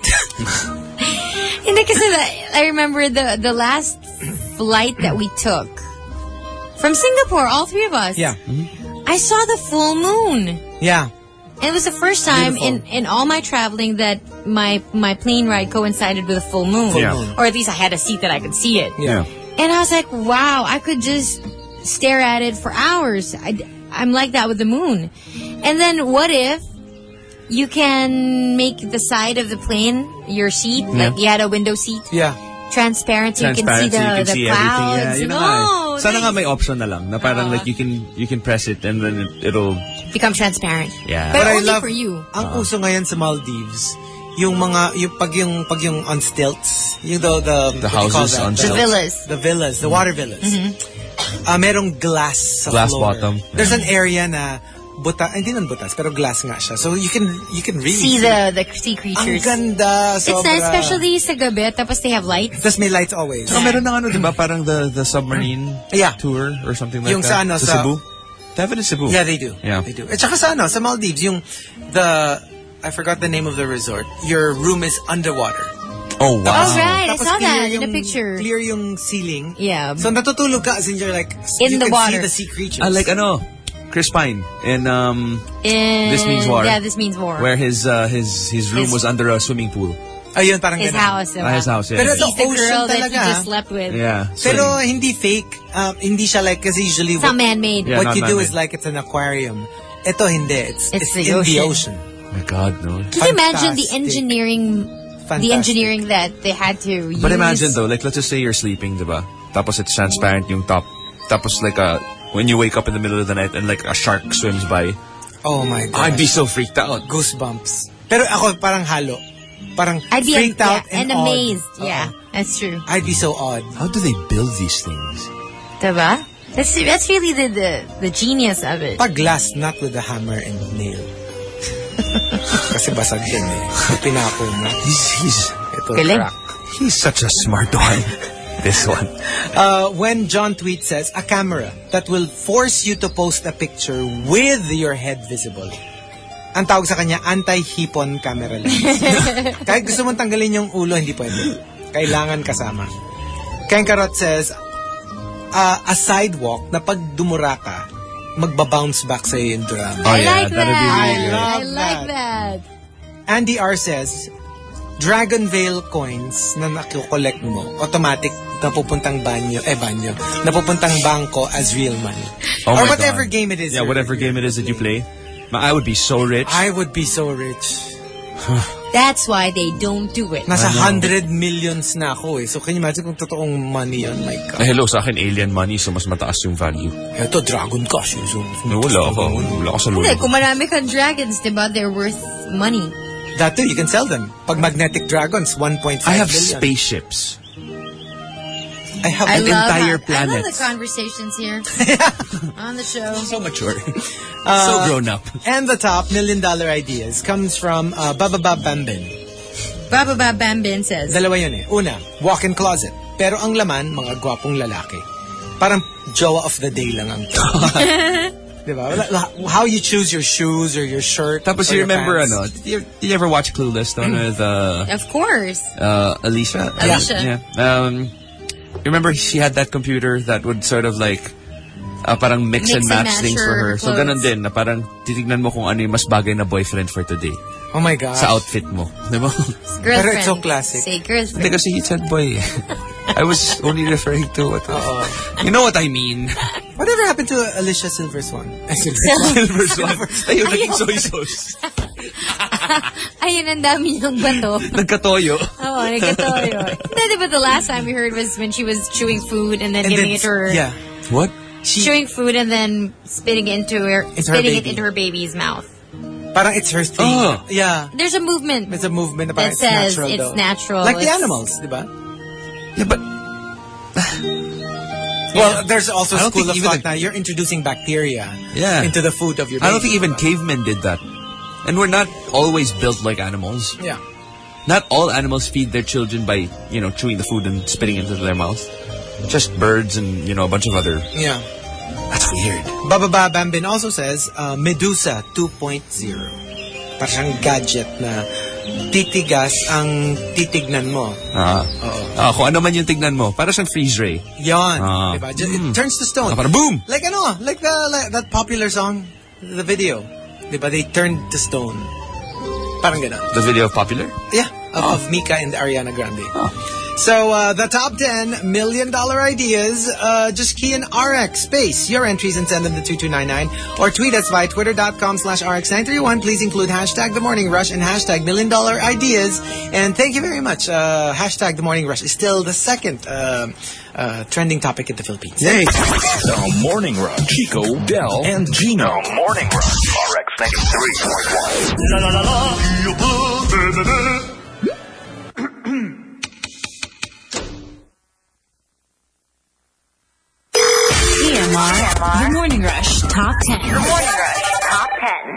Hindi kasi the- I remember the the last flight that we took from Singapore, all three of us. Yeah. I saw the full moon. Yeah. And it was the first time Beautiful. in, in all my traveling that my my plane ride coincided with a full moon. Full Yeah. moon. Or at least I had a seat that I could see it. Yeah. And I was like, wow, I could just stare at it for hours. I, I'm like that with the moon. And then what if you can make the side of the plane, your seat, like you had a window seat, Yeah. transparent so you can see Transparency, the, you can the see clouds. everything. Yeah, yun na nga eh. No, Sana nga nice. may option na lang. Na parang Uh-huh. like you can you can press it and then it, it'll... Become transparent. Yeah. But, But I only love, for you. ang uso ngayon sa Maldives, yung mga, yung pag yung, pag yung on stilts, yung the, the, The what do you call houses that? on The- The stilts. villas. The villas, the water villas. uh, merong glass sa Glass floor. bottom. There's an area na buta, hindi naman butas, pero glass nga siya. So you can you can really see the the sea creatures. Ang ganda. It's nice, especially sa gabi, tapos they have lights. Tapos may lights always. So, meron na ano, di ba? Parang the, the submarine yeah. tour or something like yung that. Yung sa ano, sa sa Cebu? They have it in Cebu. Yeah, they do. Yeah. They do. At saka sa ano, sa Maldives, yung the, I forgot the name of the resort. Your room is underwater. Oh, wow. Oh, right. Tapos I saw that yung, in the picture. Clear yung ceiling. Yeah. So natutulog ka as in you're like, in you the can water. see the sea creatures. Ah, like ano, Chris Pine in um in, This Means War. Yeah, This Means War. Where his uh, his his room His- was under a swimming pool. Ayun, parang His ganun. house. Ah, his house, yeah. Pero He's the the ocean girl that he talaga, just slept with. Yeah. Pero hindi fake. Um, hindi siya like, kasi usually It's what, not man-made. Yeah, what not you do man-made. is like it's an aquarium. Ito hindi. It's, It's it's, the in the ocean. ocean. Oh my God, no. Can you imagine the Fantastic. engineering, Fantastic. the engineering that they had to use? But imagine though, like let's just say you're sleeping, diba? Tapos it's transparent yung top. Tapos like uh, when you wake up in the middle of the night and like a shark swims by, Oh my God. I'd be so freaked out. Goosebumps. Pero ako parang halo. Parang I'd be freaked yeah, out and, and awed. amazed. Oo. Yeah, that's true. I'd be so odd. How do they build these things? Diba? That's that's really the, the the genius of it. Pag glass, not with a hammer and nail. Kasi basag din eh. Pinako mo. He's he's Ito, Galing. crack. he's such a smart one. This one. Uh, when John Tweet says, a camera that will force you to post a picture with your head visible. Ang tawag sa kanya, anti-hipon camera lens. Kahit gusto mong tanggalin yung ulo, hindi pwede. Kailangan kasama. Ken Karot says, uh, a sidewalk na pag dumura ka, magbabounce back sa'yo yung drama. Oh, I yeah, like that'd that. be really I good. love I like that. Andy R says, Dragon Veil coins na nakukolect mo, automatic napupuntang banyo, eh banyo, napupuntang bangko as real money. Oh Or my whatever God. game it is. Yeah, you're whatever into. game it is that you play. I would be so rich. I would be so rich. That's why they don't do it. Nasa hundred millions na ako eh. So can you imagine kung totoong money yun? My God. Eh, hello, sa akin alien money, so mas mataas yung value. Ito, Dragon Cash. So, No, wala ako. Wala ako sa Hindi, lulo. kung marami kang dragons, diba, they're worth money. that too, you can sell them. Pag magnetic dragons, one point I five have billion. spaceships. I have I an love entire that. I love planets. the conversations here on the show. So mature. Uh, so grown up. And the top million dollar ideas comes from uh, Bababa Bambin. Baba Bab Bambin says, Dalawa yun eh. Una, walk-in closet. Pero ang laman, mga gwapong lalaki. Parang jowa of the day lang ang diba? Wala- How you choose your shoes or your shirt. Tapos or you your remember, pants. ano, did you, did you ever watch Clueless, no? Mm. With, uh, of course. uh, Alicia? Alicia. Yeah. Um, you remember she had that computer that would sort of like, uh, parang mix, Mix and and match match things for her her. So clothes. ganun din, na parang titignan mo kung ano yung mas bagay na boyfriend for today. Oh my God. Sa outfit mo. Diba? Girlfriend. Pero it's so classic. Say Hindi girlfriend. kasi he said boy. I was only referring to what. You know what I mean. Whatever happened to Alicia Silver Swan? Silver Swan. Ayun, naging soy sauce. Ayun, ang dami niyang bato. Nagkatoyo. Oh, nagkatoyo. Hindi, diba the last time we heard was when she was chewing food and then And giving then, it to her. yeah. What? Chewing food and then spitting it into her, Into her spitting it baby. into her baby's mouth. Parang it's her thing. Oh. Yeah. There's a movement. It's a movement na That parang says it's natural it's daw. natural, Like the it's- animals, di ba? Yeah, but Well, there's also I don't school think of even thought the- now you're introducing bacteria Yeah. into the food of your baby. I don't think even cavemen did that. And we're not always built like animals. Yeah. Not all animals feed their children by, you know, chewing the food and spitting it into their mouth. Just birds and, you know, a bunch of other... Yeah. That's weird. Bababa Bambin also says uh, Medusa two point oh. Parang gadget na titigas ang titignan mo. Ah. Oo. Ah, kung ano man yung tignan mo. Para siyang freeze ray. Yon. Ah. Diba? Just, Mm. It turns to stone. Ah, parang boom! Like ano, like the like that popular song, the video. Diba? They turned to stone. Parang ganon. The video popular? Yeah, of, of Mika and Ariana Grande. Oh. So, uh, the top ten million dollar ideas, uh, just key in R X space your entries and send them to two two nine nine or tweet us via twitter.com slash RX931. Please include hashtag The Morning Rush and hashtag million dollar ideas. And thank you very much. Uh, hashtag The Morning Rush is still the second uh, uh, trending topic in the Philippines. Yay! The Morning Rush. Chico, Del, and Gino. The Morning Rush. R X ninety-three point one. La la la la, you boo, baby. Mar. The Morning Rush Top ten. The Morning Rush Top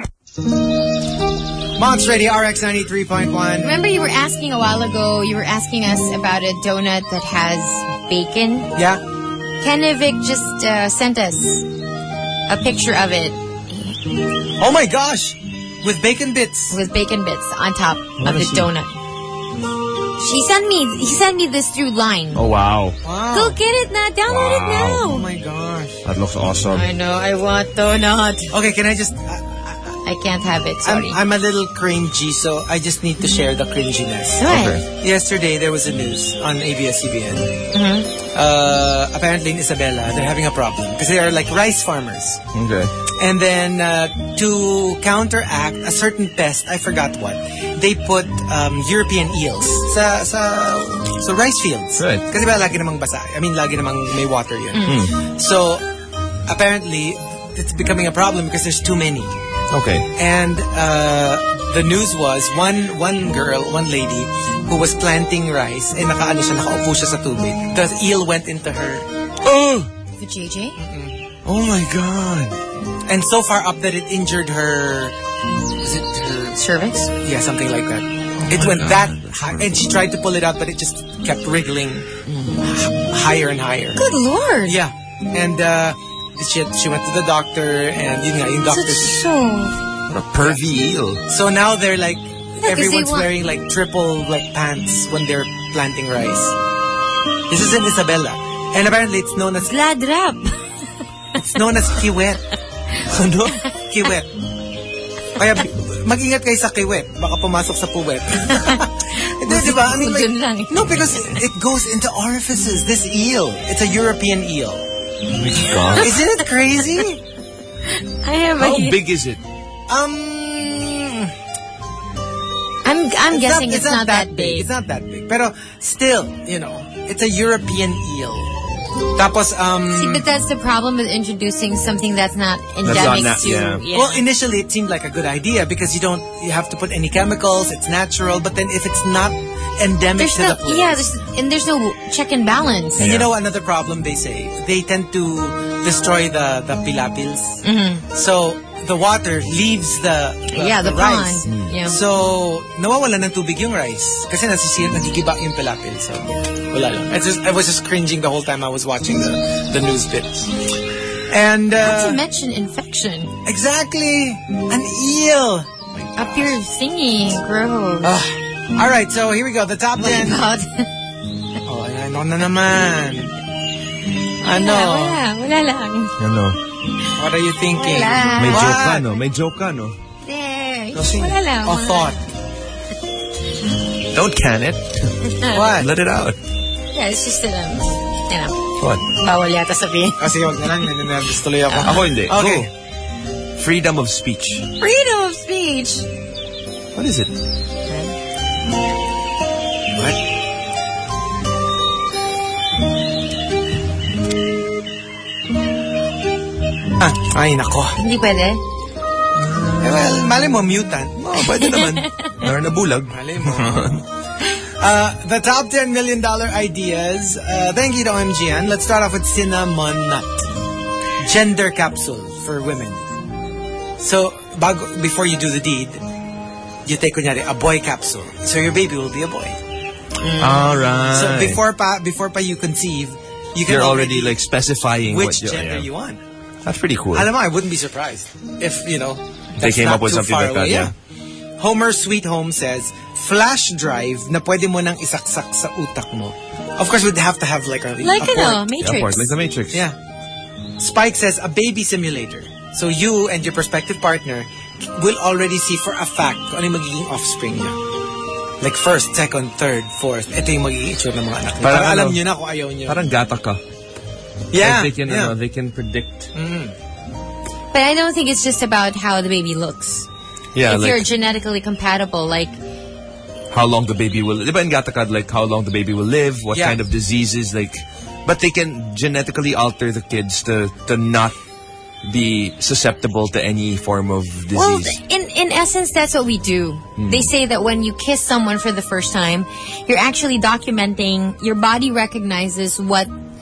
ten. Monster Radio R X ninety-three point one. Remember you were asking a while ago, you were asking us about a donut that has bacon? Yeah. Kennevic just uh, sent us a picture of it. Oh my gosh! With bacon bits. With bacon bits on top of the see. donut. She sent me, he sent me this through Line. Oh, wow. Wow. Go get it now, download it now. Oh my gosh. That looks awesome. I know, I want donut. Okay, can I just... I can't have it, I'm, sorry. I'm a little cringy, so I just need to share the cringiness. Go ahead. Okay. Yesterday, there was a news on A B S C B N. Mm-hmm. Uh, apparently in Isabela, they're having a problem because they are like rice farmers. Okay. And then uh, to counteract a certain pest, I forgot what, they put um, European eels sa, sa, sa rice fields. Right. Kasi ba lagi namang basa. I mean, lagi namang may water yun. Mm. So, apparently, it's becoming a problem because there's too many. Okay. And uh, the news was one one girl, one lady who was planting rice and nakaano siya, nakaupo siya sa tubig. The eel went into her. Oh! The J J? Oh my God. And so far up that it injured her... Is it her... Cervix? Yeah, something like that. It went that high. And she tried to pull it out, but it just kept wriggling h- higher and higher. Good Lord. Yeah. And uh, she she went to the doctor, and yun nga, yung doctor... That's so... What a pervy eel. So now they're like... Everyone's want- wearing like triple like pants when they're planting rice. This is in Isabela. And apparently it's known as... Glad rap. It's known as kiwet. Ano? Kiwet. Kaya mag-ingat kayo sa kiwet. Baka pumasok sa puwet. Hindi, diba? I mean, Dun lang. like, no, because it goes into orifices. This eel. It's a European eel. Oh my God. Isn't it crazy? I have How a... big is it? Um... I'm, I'm it's guessing not, it's, not, that big. It's not that big. Pero still, you know, it's a European eel. Tapos, um... See, but that's the problem with introducing something that's not endemic not- to... yeah. Yeah. Well, initially it seemed like a good idea because you don't, you have to put any chemicals, it's natural, but then if it's not endemic there's to no, the place... yeah, there's, and there's no check and balance. And you know another problem they say? They tend to destroy the, the pilapils. Mm-hmm. So, the water leaves the, the Yeah, the rice. pond. Yeah. So, nawawala ng tubig yung rice. Kasi nasisira, nagigiba yung pilapil. So, wala lang. I, just, I was just cringing the whole time I was watching the, the news bits. And, Not uh... to mention infection. Exactly! An eel! Up here singing, gross. Uh, Alright, so here we go. The top Oh my ten. God. Oh, ano na naman? Ano? Wala, wala lang. Ano? What are you thinking? Wala. May What? joke ka, no? May joke ka, no? There. Kasi- Wala lang. Oh, thought. Don't can it. What? Let it out. Yeah, it's just, um, you know, What? bawal yata sabihin. Kasi wag na lang, naninervous tuloy ako. Ako hindi. Okay. Go. Freedom of speech. Freedom of speech. What is it? What? Ah, ay nako. Hindi pwede. Eh, well, mali mo, mutant. Oh, pwede naman. Meron na bulag. Mali mo. Uh, the top ten million dollar ideas. Uh, thank you to O M G N. Let's start off with cinnamon nut. Gender capsule for women. So, bago, before you do the deed, you take, kunyari, a boy capsule. So your baby will be a boy. All right. So before pa, before pa you conceive, you can You're already like specifying which what you, gender yeah. you want. That's pretty cool. Alam mo, I wouldn't be surprised if, you know, They that's came not up with too something far like that, away. yeah. Homer Sweet Home says, flash drive na pwede mo nang isaksak sa utak mo. Of course, we'd have to have like a, Like, a you know, port. Matrix. Yeah, of course, like the Matrix. Yeah. Spike says, a baby simulator. So you and your prospective partner will already see for a fact kung ano yung magiging offspring niya. Like first, second, third, fourth. Ito yung magiging itsura ng mga anak niya. Parang Para alam ano, niyo na kung ayaw niyo. Parang gata ka. Yeah. Like they can, yeah. uh, they can predict. Mm. But I don't think it's just about how the baby looks. Yeah, if like you're genetically compatible, like, how long the baby will. Diba in gata ka, like how long the baby will live, what Yeah. kind of diseases, like. But they can genetically alter the kids to to not be susceptible to any form of disease. well, in in essence, that's what we do. Hmm. They say that when you kiss someone for the first time, you're actually documenting. Your body recognizes what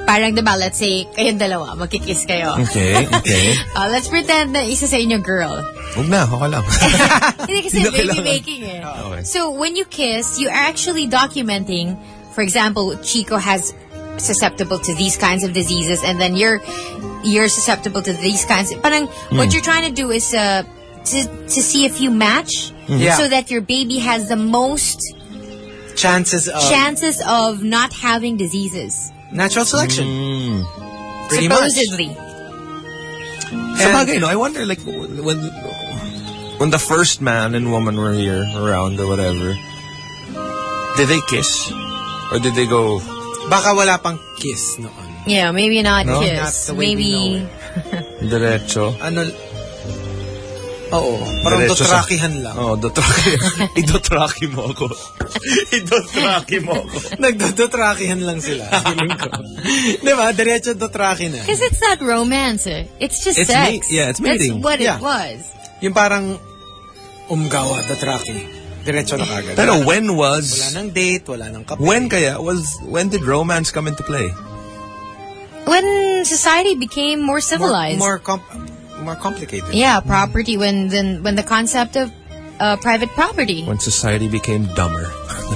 parang diba, let's say, kayong dalawa, magkikiss kayo. Okay, okay. uh, let's pretend na isa sa inyo girl. Huwag na, okay lang. Hindi kasi baby making eh. Okay. So, when you kiss, you are actually documenting, for example, Chico has susceptible to these kinds of diseases and then you're you're susceptible to these kinds of, parang mm. what you're trying to do is uh, to, to see if you match mm-hmm. yeah. so that your baby has the most chances of chances of not having diseases. Natural selection. Mm. Pretty supposedly. Much. Sa bagay, no? I wonder, like, when when the first man and woman were here, around or whatever, did they kiss? Or did they go... Baka wala pang kiss noon. Yeah, maybe not no? kiss. Not maybe... Diretso. Ano... Oo. Parang dotrakihan lang. Oo, oh, dotrakihan. Idotraki mo ako. Idotraki mo ako. Nagdodotrakihan lang sila. Feeling ko. Diba? Diretso dotraki na. Because it's not romance eh. It's just it's sex. Yeah, it's mating. That's what yeah. it was. Yung parang umgawa, dotraki. Diretso na kagad. Pero when was... Wala nang date, wala nang kape. When kaya? Was, when did romance come into play? When society became more civilized. More, more, comp- more complicated. Yeah, property. When then when the concept of uh, private property. When society became dumber.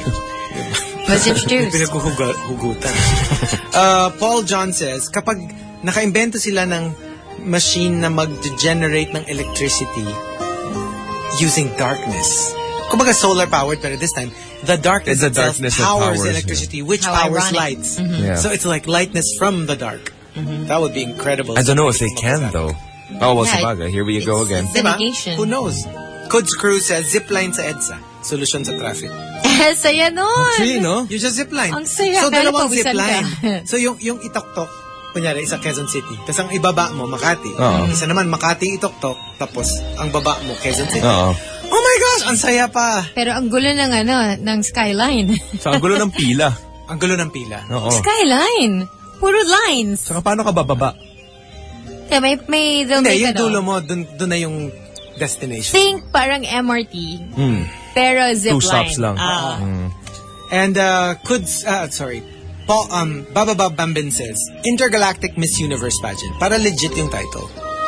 Was introduced. Pinaghuhugutan. uh, Paul John says, kapag nakaimbento sila ng machine na mag-generate ng electricity using darkness. Kumbaga solar powered, but this time the darkness, the darkness powers, powers electricity, yeah. which How powers ironic. lights. Mm-hmm. Yeah. So it's like lightness from the dark. Mm-hmm. That would be incredible. I don't know if they can though. Oh well, yeah, sabaga. Here we go again. The negation. Who knows? Kuds Cruz says zipline sa EDSA. Solution sa traffic. Saya nun. See, no? You just zipline. Ang saya. So dalawang pawisan zipline. ka. So yung yung itoktok, kunyari isa Quezon City. Tapos ang ibaba mo Makati. Uh-oh. Isa naman Makati itoktok. Tapos ang baba mo Quezon City. Oo. Oh my gosh, ang saya pa. Pero ang gulo ng ano, ng skyline. So ang gulo ng pila. Ang gulo ng pila. Oo. Skyline. Puro lines. Saka paano ka bababa? Yeah, may, may, they'll Hindi, make yung ano. dulo mo, dun, dun na yung destination. Think parang M R T. Mm. Pero zipline. Two stops lang. Ah. Mm. And, uh, could, uh, sorry, Paul, um, Bababa Bambin says, Intergalactic Miss Universe Pageant. Para legit yung title.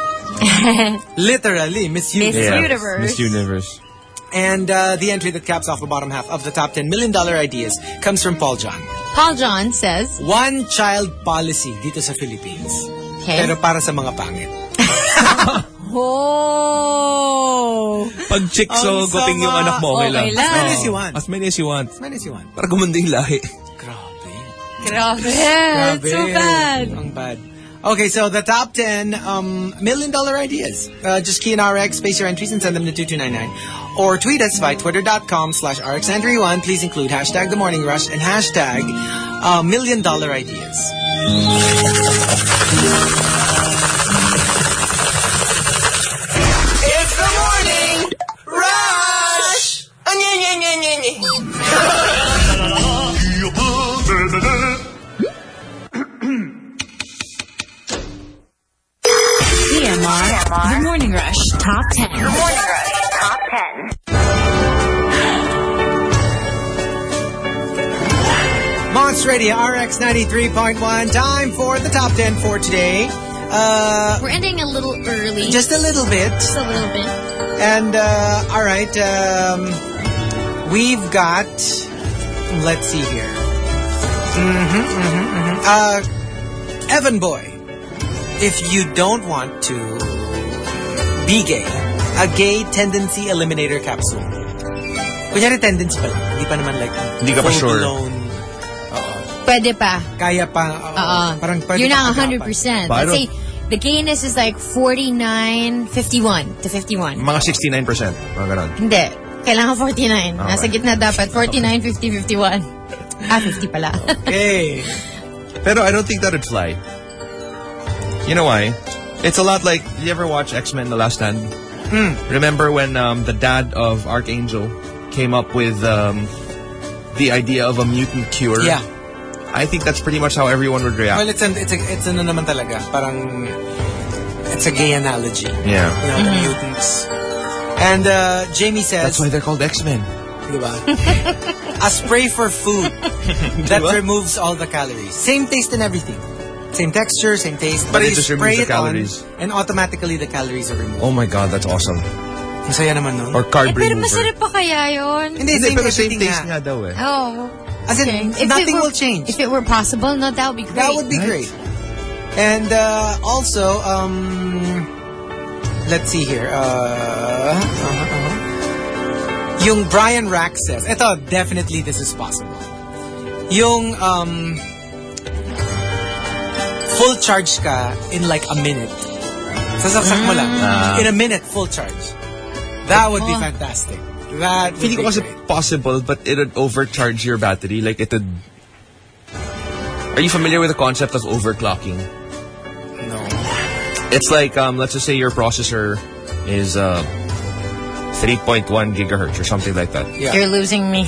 Literally, Miss Universe. Miss Yeah, Universe. Miss Universe. And uh, the entry that caps off the bottom half of the top ten million dollar ideas comes from Paul John. Paul John says, One child policy dito sa Philippines. Okay. Pero para sa mga pangit. Oh! Pag chicks-o, guting yung anak mo, okay, Okay lang. lang. As many as you want. As many as you want. As many as you want. Para gumanda yung lahi. Grabe. Grabe. It's so bad. Ang bad. Okay, so the top ten um, million dollar ideas. Uh, just key in R X, space your entries, and send them to two two nine nine. Or tweet us by twitter.com slash RX nine one. Please include hashtag The Morning Rush and hashtag uh, million dollar ideas. It's the morning rush. T M R, The Morning Rush Top ten. The Morning Rush Top ten. Monster Radio R X ninety-three point one. Time for the top ten for today. Uh, We're ending a little early. just a little bit. Just a little bit. And, uh, all right, um, we've got, let's see here. Mm-hmm, mm-hmm, mm-hmm. Uh, Evan Boy, if you don't want to be gay, a gay tendency eliminator capsule. Kunyari tendency pa lang. Hindi pa naman like Hindi ka pa sure. full-blown, Pwede pa. kaya pa. Uh, Uh-uh. Parang pwede You're pa not one hundred pag-usapan. percent. But I Let's say don't- the gayness is like forty-nine, fifty-one to fifty-one. Mga sixty-nine percent. Mga ganon. Hindi. Kailangan forty-nine. Okay. Nasa gitna dapat. forty-nine, fifty, fifty-one. Ah, fifty pala. Okay. Pero I don't think that would fly. You know why? It's a lot like, you ever watch X-Men The Last Stand? Mm. Remember when um, the dad of Archangel came up with um, the idea of a mutant cure? Yeah. I think that's pretty much how everyone would react. Well, it's an, it's a, it's ano naman talaga. Parang, it's a gay analogy. Yeah. You know, the mutants. And uh, Jamie says, That's why they're called X-Men. diba? A spray for food that Diba? removes all the calories. Same taste and everything. Same texture, same taste. But But it you just spray removes the it on, calories. and automatically the calories are removed. Oh my God, that's awesome. Ang saya naman nun. Or carb Eh, pero remover. masarap pa kaya yun? Hindi, Hindi, same pero same everything taste nga. nga daw eh. Oh. As in, Okay. If it nothing were- will change. If it were possible, no, that would be great. That would be Right. great. And uh, also, um, let's see here. Uh, uh-huh, uh-huh. Yung Brian Rack says, eto, definitely this is possible. Yung um, full charge ka in like a minute. Sasaksak mo lang. Ah. In a minute, full charge. That would be Oh. fantastic. That would Feeling be ko kasi great. possible, but it would overcharge your battery. Like it would... Are you familiar with the concept of overclocking? No. It's like, um, let's just say your processor is uh, three point one gigahertz or something like that. Yeah. You're losing me.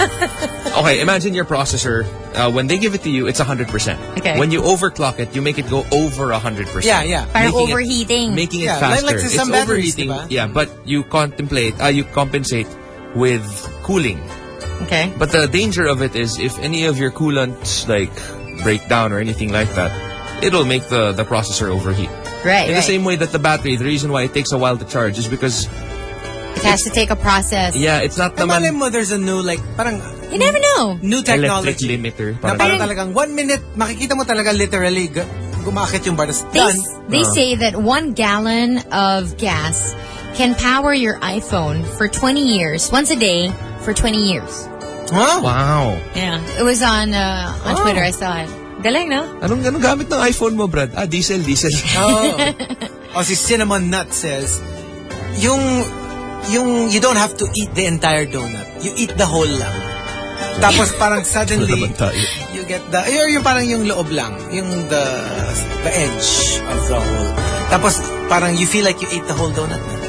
Okay, imagine your processor, uh, when they give it to you, it's one hundred percent. Okay. When you overclock it, you make it go over one hundred percent. Yeah, yeah. Parang Making it- overheating. Making it Yeah, like- faster. like sa some it's batteries, overheating. diba? Yeah, but you contemplate, uh, you compensate with cooling. Okay. But the danger of it is if any of your coolants like break down or anything like that, it'll make the, the processor overheat. Right, In right. the same way that the battery, the reason why it takes a while to charge is because, It has to take a process. yeah, it's not And malay naman mo, there's a new, like, parang You never know. new electric technology. limiter. Na Parang- parang talagang one minute, makikita mo talaga literally g- gumakit yung bar. They, Done. they Uh. say that one gallon of gas can power your iPhone for twenty years, once a day for twenty years. Huh? Wow. Yeah. It was on uh, on Oh. Twitter. I saw it. Galing, no? Anong, anong gamit ng iPhone mo, Brad? Ah, diesel, diesel. Oh. Oh, si Cinnamon Nut says, yung, yung, you don't have to eat the entire donut. You eat the whole lang. Tapos parang suddenly, Naman tayo. you get the, yung, yung parang yung loob lang. Yung the, the edge of the whole. Tapos parang you feel like you ate the whole donut na.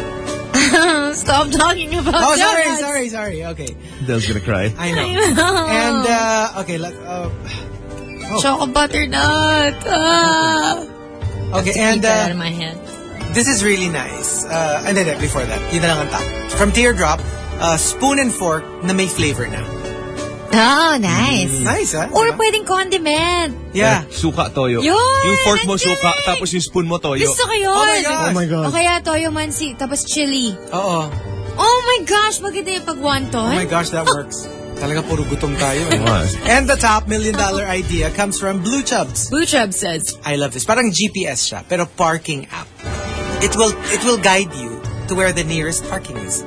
Stop talking about Oh, sorry, donuts. sorry, sorry. Okay. Dale's gonna cry. I know. I know. And, uh, okay, let, uh, oh. Choco butternut. Ah. Okay, Keep and, that out uh, of my head. this is really nice. Uh, and then, before that, yun na lang ang top. From Teardrop, uh, spoon and fork na may flavor na. Oh, nice. Nice, ah. Or Diba? pwedeng condiment. Yeah. Like, suka, toyo. Yun! Yung fork mo, Ang suka, galing! tapos yung spoon mo, toyo. Gusto ko yun. Oh my gosh. Oh my God. O kaya toyo mansi, tapos chili. Oo. Oh my gosh, maganda yung pag wonton. Oh my gosh, that works. Talaga puro gutom tayo. eh. Was. And the top million dollar idea comes from Blue Chubs. Blue Chub says, I love this. Parang G P S siya, pero parking app. It will it will guide you to where the nearest parking is.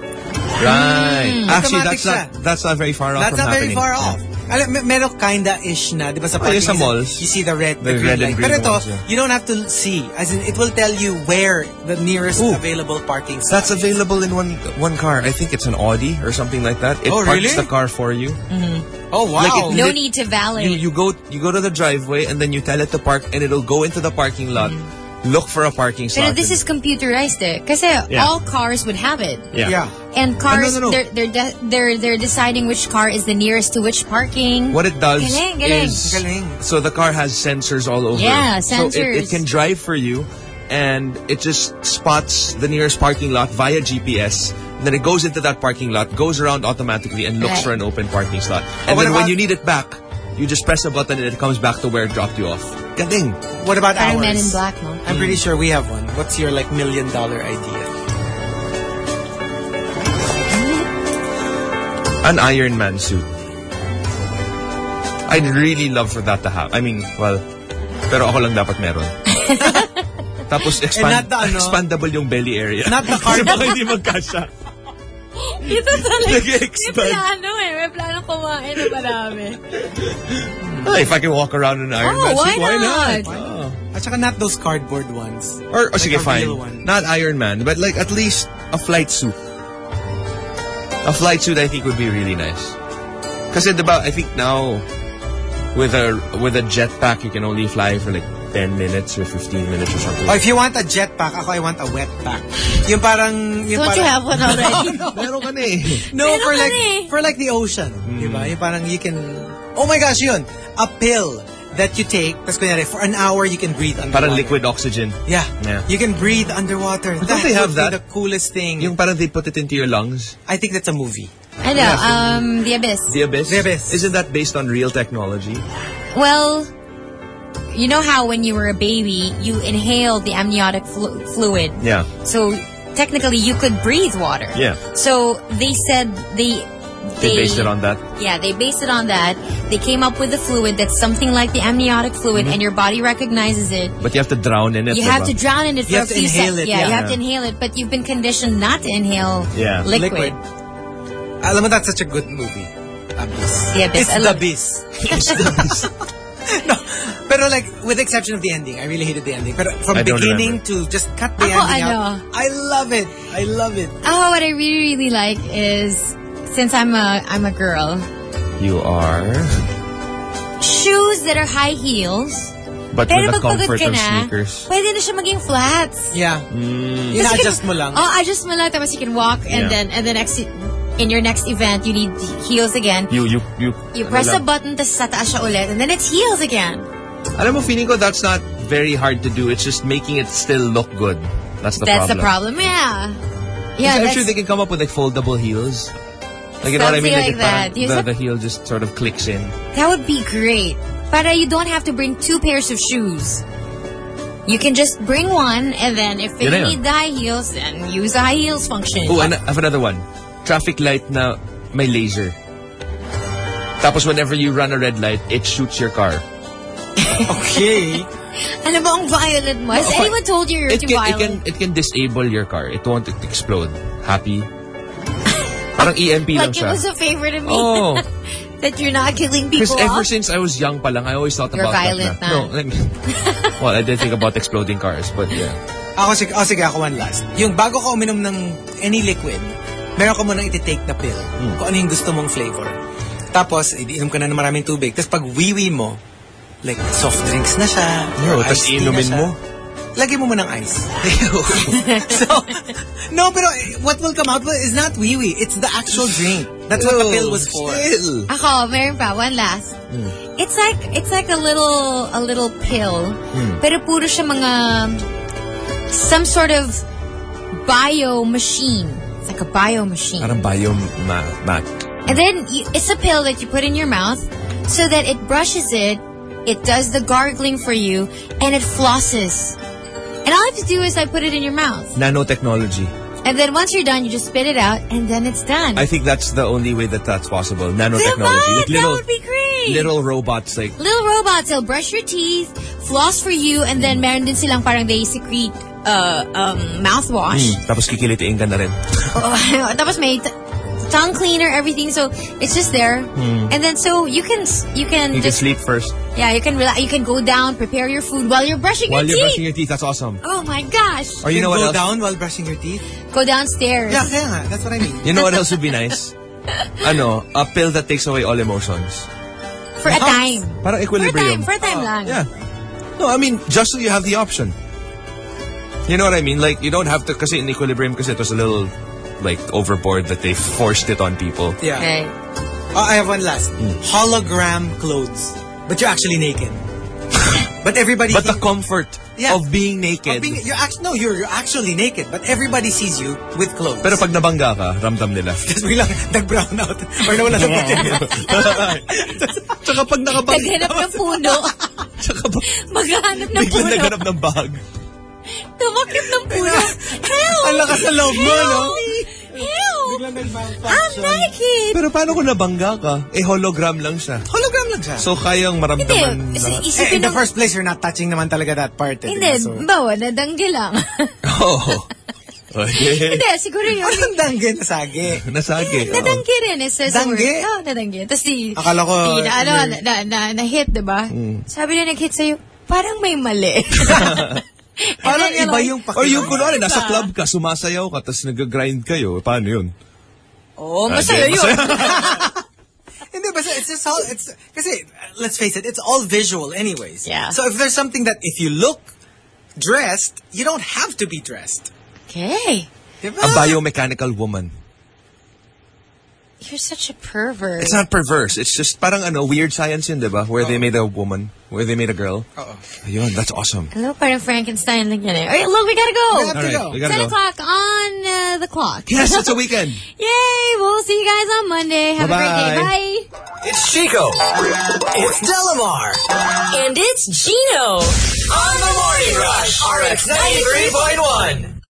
Right. Actually, Automatic that's not, siya. that's not very far off That's from not very happening. far off. Alam, me- meron kinda-ish na, di ba sa Oh, parking yung sa is- malls. You see the red, the, The green red and light. green Pero ito, ones, yeah. you don't have to see. As in, it will tell you where the nearest Ooh. available parking spot That's is. available in one one car. I think it's an Audi or something like that. It Oh, parks really? the car for you. Oh, wow. Like it- no Lit- need to valet. You you go you go to the driveway and then you tell it to park and it'll go into the parking lot. Look for a parking Pero slot. this is computerized eh. Kasi Yeah. all cars would have it. yeah. yeah. And cars, no, no, no. they're they're de- they're they're deciding which car is the nearest to which parking. What it does Galing, galing. is Galing. so the car has sensors all over. Yeah, So it, sensors. it can drive for you, and it just spots the nearest parking lot via G P S. And then it goes into that parking lot, goes around automatically, and looks Right. for an open parking slot. Oh, And what then when about- you need it back, you just press a button and it comes back to where it dropped you off. Galing. What about Parang ours? Men in Black, no? I'm pretty sure we have one. What's your like million dollar idea? An Iron Man suit. I'd really love for that to happen. I mean, well, pero ako lang dapat meron. Tapos expand, not the ano? expandable yung belly area. Not the Kasi card- baka hindi magkasya. Ito talaga. May Nag-expand. plano eh. May plano kumain na marami. Ah, if I can walk around in an Iron Oh, Man why suit, why not? not? Oh. At saka not those cardboard ones. Or, or Like sige, a fine. real one. Not Iron Man, but like at least a flight suit. A flight suit I think would be really nice. Kasi diba, I think now with a with a jetpack you can only fly for like ten minutes or fifteen minutes or something. Oh, if you want a jetpack, ako I want a wet pack. Yung parang... Yung Don't parang, you have one already? Meron ka na eh. No, Meron for ka like na eh. for like the ocean. Diba? Yung parang you can... Oh my gosh, yun. A pill that you take, tas kunyari, for an hour you can breathe underwater. Parang liquid oxygen. Yeah. Yeah. You can breathe underwater. Don't that they have would be that? the coolest thing. Yung parang they put it into your lungs. I think that's a movie. I know, um, The Abyss. The Abyss? The Abyss. Isn't that based on real technology? Well, you know how when you were a baby, you inhaled the amniotic flu- fluid. Yeah. So technically, you could breathe water. Yeah. So they said they. They, they based it on that? Yeah, they based it on that. They came up with a fluid that's something like the amniotic fluid, mm-hmm. and your body recognizes it. But you have to drown in it. You have to drown in it you for a few seconds. Yeah, yeah, you have yeah. to inhale it, but you've been conditioned not to inhale yeah. liquid. liquid. Alam mo, that's such a good movie. Abyss. Yeah, it's I the love Abyss. It's the Abyss. No, pero like, with the exception of the ending, I really hated the ending. But from I beginning to just cut the Ako, ending ano? out, I love it. I love it. Oh, what I really, really like is, since I'm a I'm a girl, you are shoes that are high heels. But pero with the comfort ka of na, sneakers. Pwede na siya maging flats. Yeah. Mm. Ina-adjust mo lang. Oh, adjust mo lang. Tapos you can walk and Yeah. then and then next in your next event you need heels again. You you you. You press a button, tapos sa taas siya ulit, and then it's heels again. Alam mo, feeling ko that's not very hard to do. It's just making it still look good. That's the That's problem. the problem, yeah. Yeah, I'm sure they can come up with like foldable heels. Like, you know what I mean? Something like it that. parang Use the, a- the heel just sort of clicks in. That would be great. Para you don't have to bring two pairs of shoes. You can just bring one, and then if you Yun na yun. need the high heels, then use the high heels function. Oh, and I have another one. Traffic light na may laser. Tapos whenever you run a red light, it shoots your car. Okay. Ano ba ang violent mo? Has No, anyone told you you're It too can, it violent? can it can disable your car. It won't explode. Happy? Parang E M P lang Like it siya. was a favorite of me. Oh. That you're not killing people Because ever off? since I was young pa lang, I always thought You're about violent that. Na. No, I mean, well, I did think about exploding cars, but yeah. Ako, sige, oh, sige, ako one last. Yung bago ka uminom ng any liquid, meron ka munang iti-take na pill. Hmm. Kung ano yung gusto mong flavor. Tapos, iinom ka na ng maraming tubig. Tapos pag wiwi mo, like, soft drinks na siya. No, or tapos iced tea inumin na siya. mo. Lagi mo mo ng ice. So, no, pero what will come out is not wiwi. It's the actual drink. That's what the pill was for. Still. Ako, meron pa. One last. Hmm. It's like it's like a little a little pill. Hmm. Pero puro siya mga some sort of bio machine. It's like a bio machine. Parang biomat. And then you, it's a pill that you put in your mouth so that it brushes it, it does the gargling for you, and it flosses. And all I have to do is I put it in your mouth. Nanotechnology. And then once you're done, you just spit it out, and then it's done. I think that's the only way that that's possible. Nanotechnology. Diba? That would be great. Little robots like... Little robots, they'll brush your teeth, floss for you, and then meron din silang parang they secrete uh, um, mouthwash. Hmm, tapos kikilitiin ka na rin. Oh, tapos may t- tongue cleaner, everything. So it's just there, Hmm. and then so you can you can You can just sleep first. yeah you can rela- you can go down, prepare your food while you're brushing While your you're teeth. brushing your teeth, that's awesome. Oh my gosh! Or you can know what go else? down while brushing your teeth? Go downstairs. Yeah, kaya nga. That's what I mean. You know what else would be nice? Ano, a pill that takes away all emotions. For a time. Parang For a time. equilibrium. For a time lang. Yeah. No, I mean, just so you have the option. You know what I mean? Like, you don't have to, kasi in equilibrium, kasi it was a little, like, overboard that they forced it on people. Yeah. Okay. Oh, I have one last. Hologram clothes. But you're actually naked. But everybody... But the comfort Yeah. of being naked. Of being, you're act- no, you're, you're actually naked. But everybody sees you with clothes. Pero pag nabangga ka, ramdam nila. Tapos biglang nag-brown out. Or nawala ng pagkakas. Tsaka pag nakabangga... Naghanap ng puno. Tsaka pag Maghanap ng biglang puno. naghanap ng bag. Tumakip ng puno. Help! Ang lakas sa loob mo, no? Help! Biglang I'm nag-malfunction. naked! Pero paano kung nabangga ka? Eh, hologram lang siya. Hologram lang siya. So, kayang maramdaman Hindi. lahat. Eh, Isipin in the ng- first place, you're not touching naman talaga that part. Eh, Hindi, diba? So, bawa, nadanggi lang. Oh. Okay. Hindi, siguro yun. anong dangge na sagi? Nasagi. oh. Nadanggi rin. It says the Danggi? word. Oo, nadanggi. Tapos di, Akala ko, di, na, ano, you're- na, na, na, hit, diba? Sabi na nag-hit sa'yo, parang may mali. Parang then, iba like, yung Or yung kunwari, Diba? nasa club ka, sumasayaw ka, tapos nag-grind kayo. Paano yun? Oh, masaya Hindi, yun. Hindi, basta it's just all, it's, kasi, let's face it, it's all visual anyways. Yeah. So if there's something that if you look dressed, you don't have to be dressed. Okay. Diba? A biomechanical woman. You're such a pervert. It's not perverse. It's just parang ano, weird science yun, diba? Where they made a woman. Where they made a girl. Oo. Ayun, that's awesome. Hello, parang Frankenstein lang yan eh. Alright, look, we gotta go. We have to Alright, go. we gotta Ten go. o'clock on uh, the clock. Yes, it's a weekend. Yay! We'll see you guys on Monday. Have a great day. Bye-bye. Bye. It's Chico. It's Delamar. And And it's Gino on the Morning Rush, R X ninety-three point one.